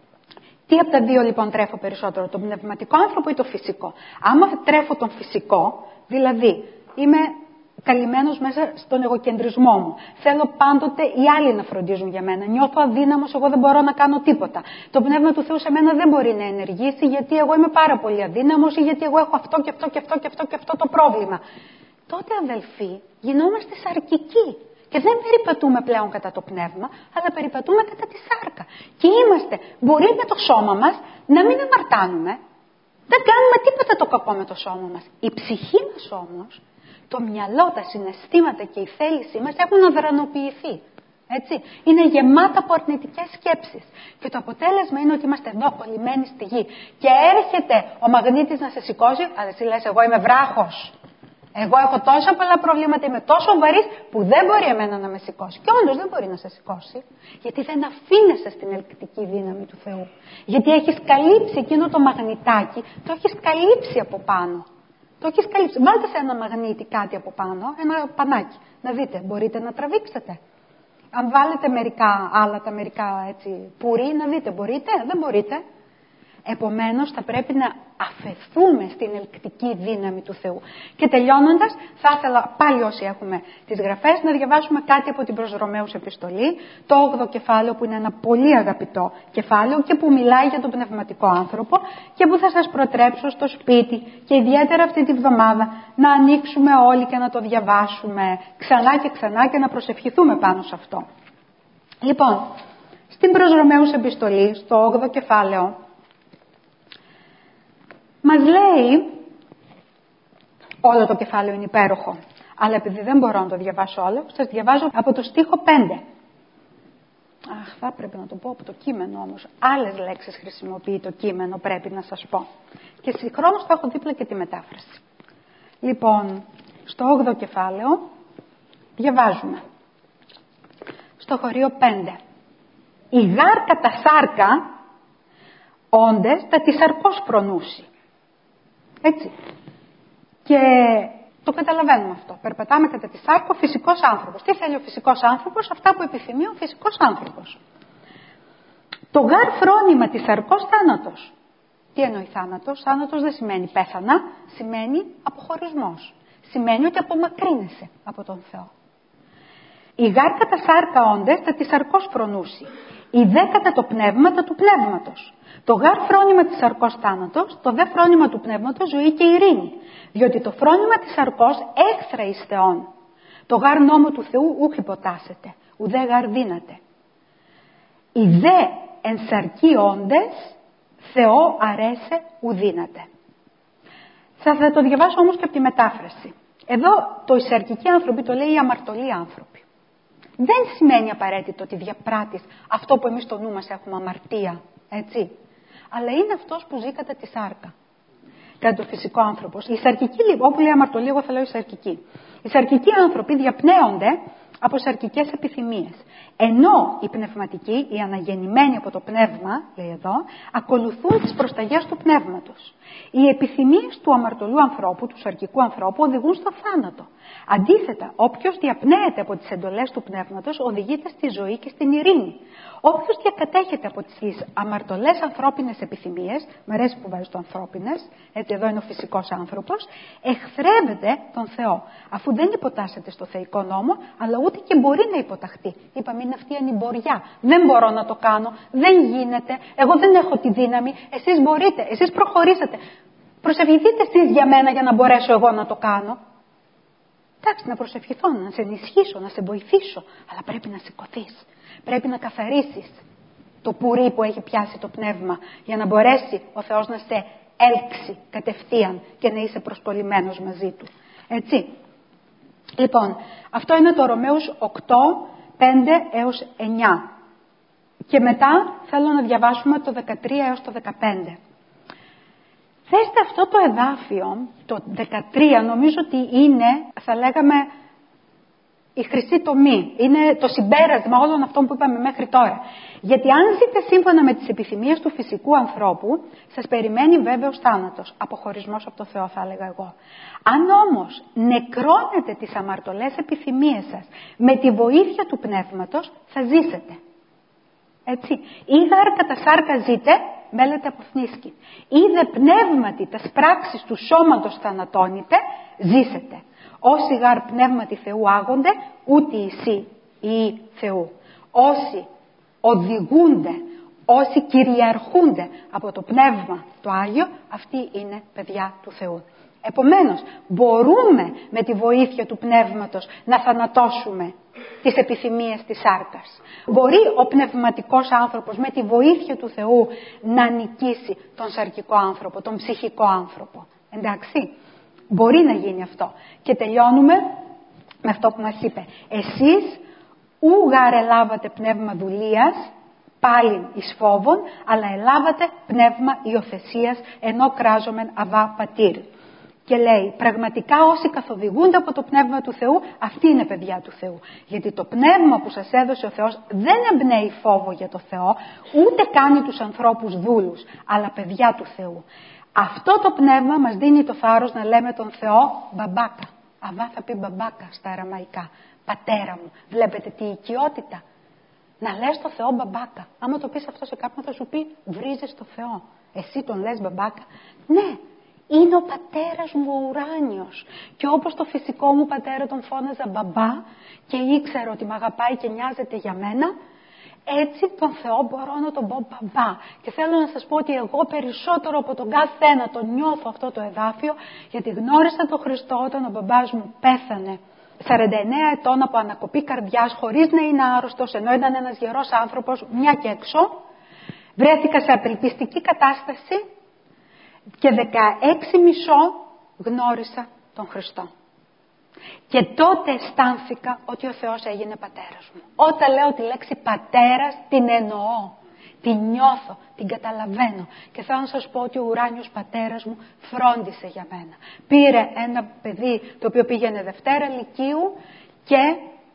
τι από τα δύο λοιπόν τρέφω περισσότερο, τον πνευματικό άνθρωπο ή το φυσικό? Άμα τρέφω τον φυσικό, δηλαδή είμαι καλυμμένος μέσα στον εγωκεντρισμό μου. Θέλω πάντοτε οι άλλοι να φροντίζουν για μένα. Νιώθω αδύναμος, εγώ δεν μπορώ να κάνω τίποτα. Το Πνεύμα του Θεού σε μένα δεν μπορεί να ενεργήσει γιατί εγώ είμαι πάρα πολύ αδύναμος ή γιατί εγώ έχω αυτό και αυτό και αυτό και αυτό και αυτό το πρόβλημα. Τότε, αδελφοί, γινόμαστε σαρκικοί. Και δεν περιπατούμε πλέον κατά το πνεύμα, αλλά περιπατούμε κατά τη σάρκα. Και είμαστε, μπορεί με το σώμα μας να μην αμαρτάνουμε. Δεν κάνουμε τίποτα το κακό με το σώμα μας. Η ψυχή μας όμως, το μυαλό, τα συναισθήματα και η θέλησή μας έχουν αδρανοποιηθεί. Έτσι. Είναι γεμάτα από αρνητικές σκέψεις. Και το αποτέλεσμα είναι ότι είμαστε εδώ κολλημένοι στη γη. Και έρχεται ο μαγνήτης να σε σηκώσει, αλλά εσύ λες εγώ είμαι βράχος. Εγώ έχω τόσα πολλά προβλήματα, είμαι τόσο βαρύς που δεν μπορεί εμένα να με σηκώσει. Και όντως δεν μπορεί να σε σηκώσει. Γιατί δεν αφήνεσαι στην ελκτική δύναμη του Θεού. Γιατί έχεις καλύψει εκείνο το μαγνητάκι, το έχεις καλύψει από πάνω. Το έχεις καλύψει. Βάλτε σε ένα μαγνήτη κάτι από πάνω, ένα πανάκι. Να δείτε, μπορείτε να τραβήξετε. Αν βάλετε μερικά άλλα, τα μερικά έτσι, πουρί, να δείτε, μπορείτε, δεν μπορείτε. Επομένως θα πρέπει να αφαιθούμε στην ελκτική δύναμη του Θεού. Και τελειώνοντας, θα ήθελα πάλι όσοι έχουμε τις γραφές να διαβάσουμε κάτι από την προς Ρωμαίους επιστολή, το όγδοο κεφάλαιο που είναι ένα πολύ αγαπητό κεφάλαιο και που μιλάει για τον πνευματικό άνθρωπο και που θα σας προτρέψω στο σπίτι και ιδιαίτερα αυτή τη βδομάδα να ανοίξουμε όλοι και να το διαβάσουμε ξανά και ξανά και να προσευχηθούμε πάνω σε αυτό. Λοιπόν, στην προς Ρωμαίους επιστολή, στο όγδοο κεφάλαιο, μας λέει, όλο το κεφάλαιο είναι υπέροχο, αλλά επειδή δεν μπορώ να το διαβάσω όλο, σας διαβάζω από το στίχο πέντε. Αχ, θα πρέπει να το πω από το κείμενο όμως. Άλλες λέξεις χρησιμοποιεί το κείμενο, πρέπει να σας πω. Και συγχρόνως θα έχω δίπλα και τη μετάφραση. Λοιπόν, στο όγδοο κεφάλαιο διαβάζουμε. Στο χωρίο πέντε. Η γάρ κατά σάρκα, όντες τα της σαρκός προνούσει. Έτσι. Και το καταλαβαίνουμε αυτό. Περπατάμε κατά τη σάρκα ο φυσικός άνθρωπος. Τι θέλει ο φυσικός άνθρωπος? Αυτά που επιθυμεί ο φυσικός άνθρωπος. Το γάρ φρόνημα της σαρκός θάνατος. Τι εννοεί θάνατος? Θάνατος δεν σημαίνει πέθανα, σημαίνει αποχωρισμός. Σημαίνει ότι απομακρύνεσαι από τον Θεό. Οι γάρ κατά σάρκα όντες τα της σαρκός φρονούσι. Οι δε κατά το πνεύμα τα του πνεύματος. Το γάρ φρόνημα της σαρκός θάνατος, το δε φρόνημα του πνεύματος ζωή και ειρήνη. Διότι το φρόνημα της σαρκός έχθρα εις Θεόν. Το γάρ νόμο του Θεού ούχ υποτάσσεται, ουδέ γάρ δύναται. Οι δε εν σαρκή όντες, Θεό αρέσε ουδύναται. Θα το διαβάσω όμως και από τη μετάφραση. Εδώ το οι σαρκικοί άνθρωποι το λέει οι αμαρτωλοί άνθρωποι. Δεν σημαίνει απαραίτητο ότι διαπράττεις αυτό που εμείς στο νου μας έχουμε αμαρτία, έτσι. Αλλά είναι αυτός που ζει κατά τη σάρκα. Κατά το φυσικό άνθρωπο. Οι σαρκικοί, όπου λέει αμαρτωλοί, εγώ θα λέω οι σαρκικοί. Οι σαρκικοί άνθρωποι διαπνέονται από σαρκικές επιθυμίες. Ενώ οι πνευματικοί, οι αναγεννημένοι από το πνεύμα, λέει εδώ, ακολουθούν τις προσταγές του πνεύματος. Οι επιθυμίες του αμαρτωλού ανθρώπου, του σαρκικού ανθρώπου, οδηγούν στο θάνατο. Αντίθετα, όποιος διαπνέεται από τις εντολές του πνεύματος, οδηγείται στη ζωή και στην ειρήνη. Όποιος διακατέχεται από τις αμαρτωλές ανθρώπινες επιθυμίες, μου αρέσει που βάζει το ανθρώπινες, έτσι εδώ είναι ο φυσικός άνθρωπος, εχθρεύεται τον Θεό, αφού δεν υποτάσσεται στο θεϊκό νόμο, αλλά ούτε και μπορεί να υποταχθεί. Είπαμε, είναι αυτή η ανημποριά. Δεν μπορώ να το κάνω, δεν γίνεται, εγώ δεν έχω τη δύναμη, εσείς μπορείτε, εσείς προχωρήσατε. Προσευχηθείτε εσείς για μένα για να μπορέσω εγώ να το κάνω. Εντάξει, να προσευχηθώ, να σε ενισχύσω, να σε βοηθήσω, αλλά πρέπει να σηκωθείς. Πρέπει να καθαρίσεις το πουρί που έχει πιάσει το πνεύμα για να μπορέσει ο Θεός να σε έλξει κατευθείαν και να είσαι προσκολλημένος μαζί Του. Έτσι. Λοιπόν, αυτό είναι το Ρωμαίους οκτώ, πέντε έως εννιά. Και μετά θέλω να διαβάσουμε το δεκατρία έως το δεκαπέντε. Θέστε αυτό το εδάφιο, το δεκατρία, νομίζω ότι είναι, θα λέγαμε, η χρυσή τομή. Είναι το συμπέρασμα όλων αυτών που είπαμε μέχρι τώρα. Γιατί αν ζείτε σύμφωνα με τις επιθυμίες του φυσικού ανθρώπου, σας περιμένει βέβαιος θάνατος, αποχωρισμός από το Θεό θα έλεγα εγώ. Αν όμως νεκρώνετε τις αμαρτωλές επιθυμίες σας με τη βοήθεια του πνεύματος, θα ζήσετε. Έτσι. Ήγαρ κατά σάρκα ζείτε, μέλετε αποθνίσκει. Είδε πνεύματι τας πράξεις του σώματος θανατώνετε, ζήσετε. Όσοι γαρ πνεύματι Θεού άγονται, ούτε εσύ ή Θεού. Όσοι οδηγούνται, όσοι κυριαρχούνται από το πνεύμα το Άγιο, αυτοί είναι παιδιά του Θεού. Επομένως, μπορούμε με τη βοήθεια του πνεύματος να θανατώσουμε τις επιθυμίες της σάρκας. Μπορεί ο πνευματικός άνθρωπος με τη βοήθεια του Θεού να νικήσει τον σαρκικό άνθρωπο, τον ψυχικό άνθρωπο. Εντάξει, μπορεί να γίνει αυτό. Και τελειώνουμε με αυτό που μας είπε. Εσείς ου γάρ ελάβατε πνεύμα δουλείας, πάλιν εις φόβον, αλλά ελάβατε πνεύμα υιοθεσίας, ενώ κράζομεν αβά πατήρ. Και λέει, πραγματικά όσοι καθοδηγούνται από το Πνεύμα του Θεού, αυτοί είναι παιδιά του Θεού. Γιατί το Πνεύμα που σας έδωσε ο Θεός δεν εμπνέει φόβο για το Θεό, ούτε κάνει τους ανθρώπους δούλους, αλλά παιδιά του Θεού. Αυτό το Πνεύμα μας δίνει το θάρρος να λέμε τον Θεό μπαμπάκα. Αβά θα πει μπαμπάκα στα αραμαϊκά. Πατέρα μου. Βλέπετε τι οικειότητα. Να λες το Θεό μπαμπάκα. Άμα το πεις αυτό σε κάποιον θα σου πει βρίζεις το Θεό. Εσύ τον λες μπαμπάκα. Ναι. Είναι ο πατέρας μου ο ουράνιος. Και όπως το φυσικό μου πατέρα τον φώναζα μπαμπά και ήξερα ότι με αγαπάει και νοιάζεται για μένα, έτσι τον Θεό μπορώ να τον πω μπαμπά. Και θέλω να σας πω ότι εγώ περισσότερο από τον κάθε ένα τον νιώθω αυτό το εδάφιο, γιατί γνώρισα τον Χριστό όταν ο μπαμπάς μου πέθανε σαράντα εννέα ετών από ανακοπή καρδιάς, χωρίς να είναι άρρωστος, ενώ ήταν ένας γερός άνθρωπος, μια και έξω. Βρέθηκα σε απελπιστική κατάσταση. Και δεκαέξι μισό γνώρισα τον Χριστό. Και τότε αισθάνθηκα ότι ο Θεός έγινε πατέρας μου. Όταν λέω τη λέξη πατέρας την εννοώ. Την νιώθω, την καταλαβαίνω. Και θέλω να σας πω ότι ο ουράνιος πατέρας μου φρόντισε για μένα. Πήρε ένα παιδί το οποίο πήγαινε Δευτέρα Λυκείου και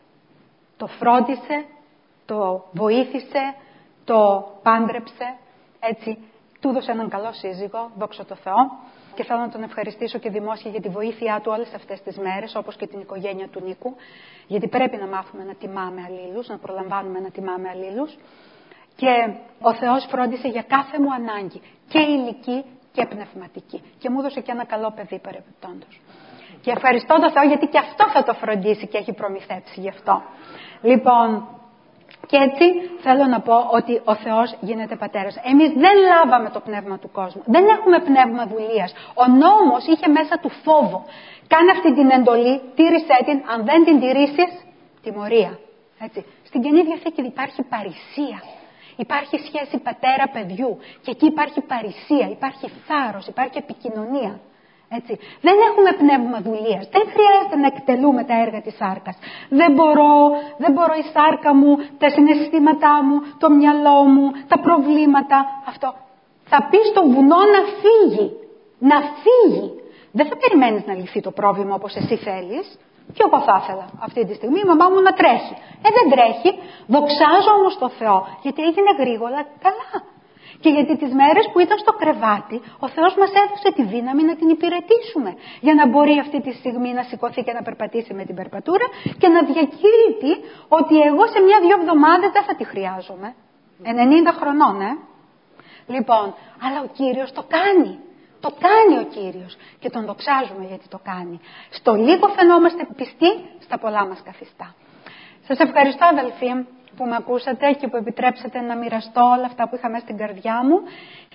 το φρόντισε, το βοήθησε, το πάντρεψε, έτσι. Του έδωσε έναν καλό σύζυγο, δόξα τω Θεώ, και θέλω να τον ευχαριστήσω και δημόσια για τη βοήθειά του όλες αυτές τις μέρες, όπως και την οικογένεια του Νίκου, γιατί πρέπει να μάθουμε να τιμάμε αλλήλους, να προλαμβάνουμε να τιμάμε αλλήλους. Και ο Θεός φρόντισε για κάθε μου ανάγκη, και ηλική και πνευματική. Και μου έδωσε και ένα καλό παιδί παρεμπιπτόντως. Και ευχαριστώ τον Θεό γιατί και αυτό θα το φροντίσει και έχει προμηθεύσει γι' αυτό. Λοιπόν, και έτσι θέλω να πω ότι ο Θεός γίνεται πατέρας. Εμείς δεν λάβαμε το πνεύμα του κόσμου. Δεν έχουμε πνεύμα δουλείας. Ο νόμος είχε μέσα του φόβο. Κάνε αυτή την εντολή, τήρησέ την, αν δεν την τηρήσεις, τιμωρία. Έτσι. Στην Καινή Διαθήκη υπάρχει παρησία. Υπάρχει σχέση πατέρα-παιδιού. Και εκεί υπάρχει παρησία, υπάρχει θάρρος, υπάρχει επικοινωνία. Έτσι. Δεν έχουμε πνεύμα δουλείας. Δεν χρειάζεται να εκτελούμε τα έργα της σάρκας. Δεν μπορώ, δεν μπορώ η σάρκα μου, τα συναισθήματά μου, το μυαλό μου, τα προβλήματα. Αυτό. Θα πει στο βουνό να φύγει. Να φύγει. Δεν θα περιμένεις να λυθεί το πρόβλημα όπως εσύ θέλεις. Και εγώ θα ήθελα αυτή τη στιγμή η μαμά μου να τρέχει. Ε, δεν τρέχει. Δοξάζω όμως το Θεό. Γιατί έγινε γρήγορα καλά. Και γιατί τις μέρες που ήταν στο κρεβάτι, ο Θεός μας έδωσε τη δύναμη να την υπηρετήσουμε. Για να μπορεί αυτή τη στιγμή να σηκωθεί και να περπατήσει με την περπατούρα και να διακήρυττει ότι εγώ σε μια-δυο εβδομάδες δεν θα τη χρειάζομαι. ενενήντα χρονών, ε. Λοιπόν, αλλά ο Κύριος το κάνει. Το κάνει ο Κύριος και τον δοξάζουμε γιατί το κάνει. Στο λίγο φαινόμαστε πιστοί, στα πολλά μας καθιστά. Σας ευχαριστώ αδελφοί που με ακούσατε και που επιτρέψατε να μοιραστώ όλα αυτά που είχα μέσα στην καρδιά μου.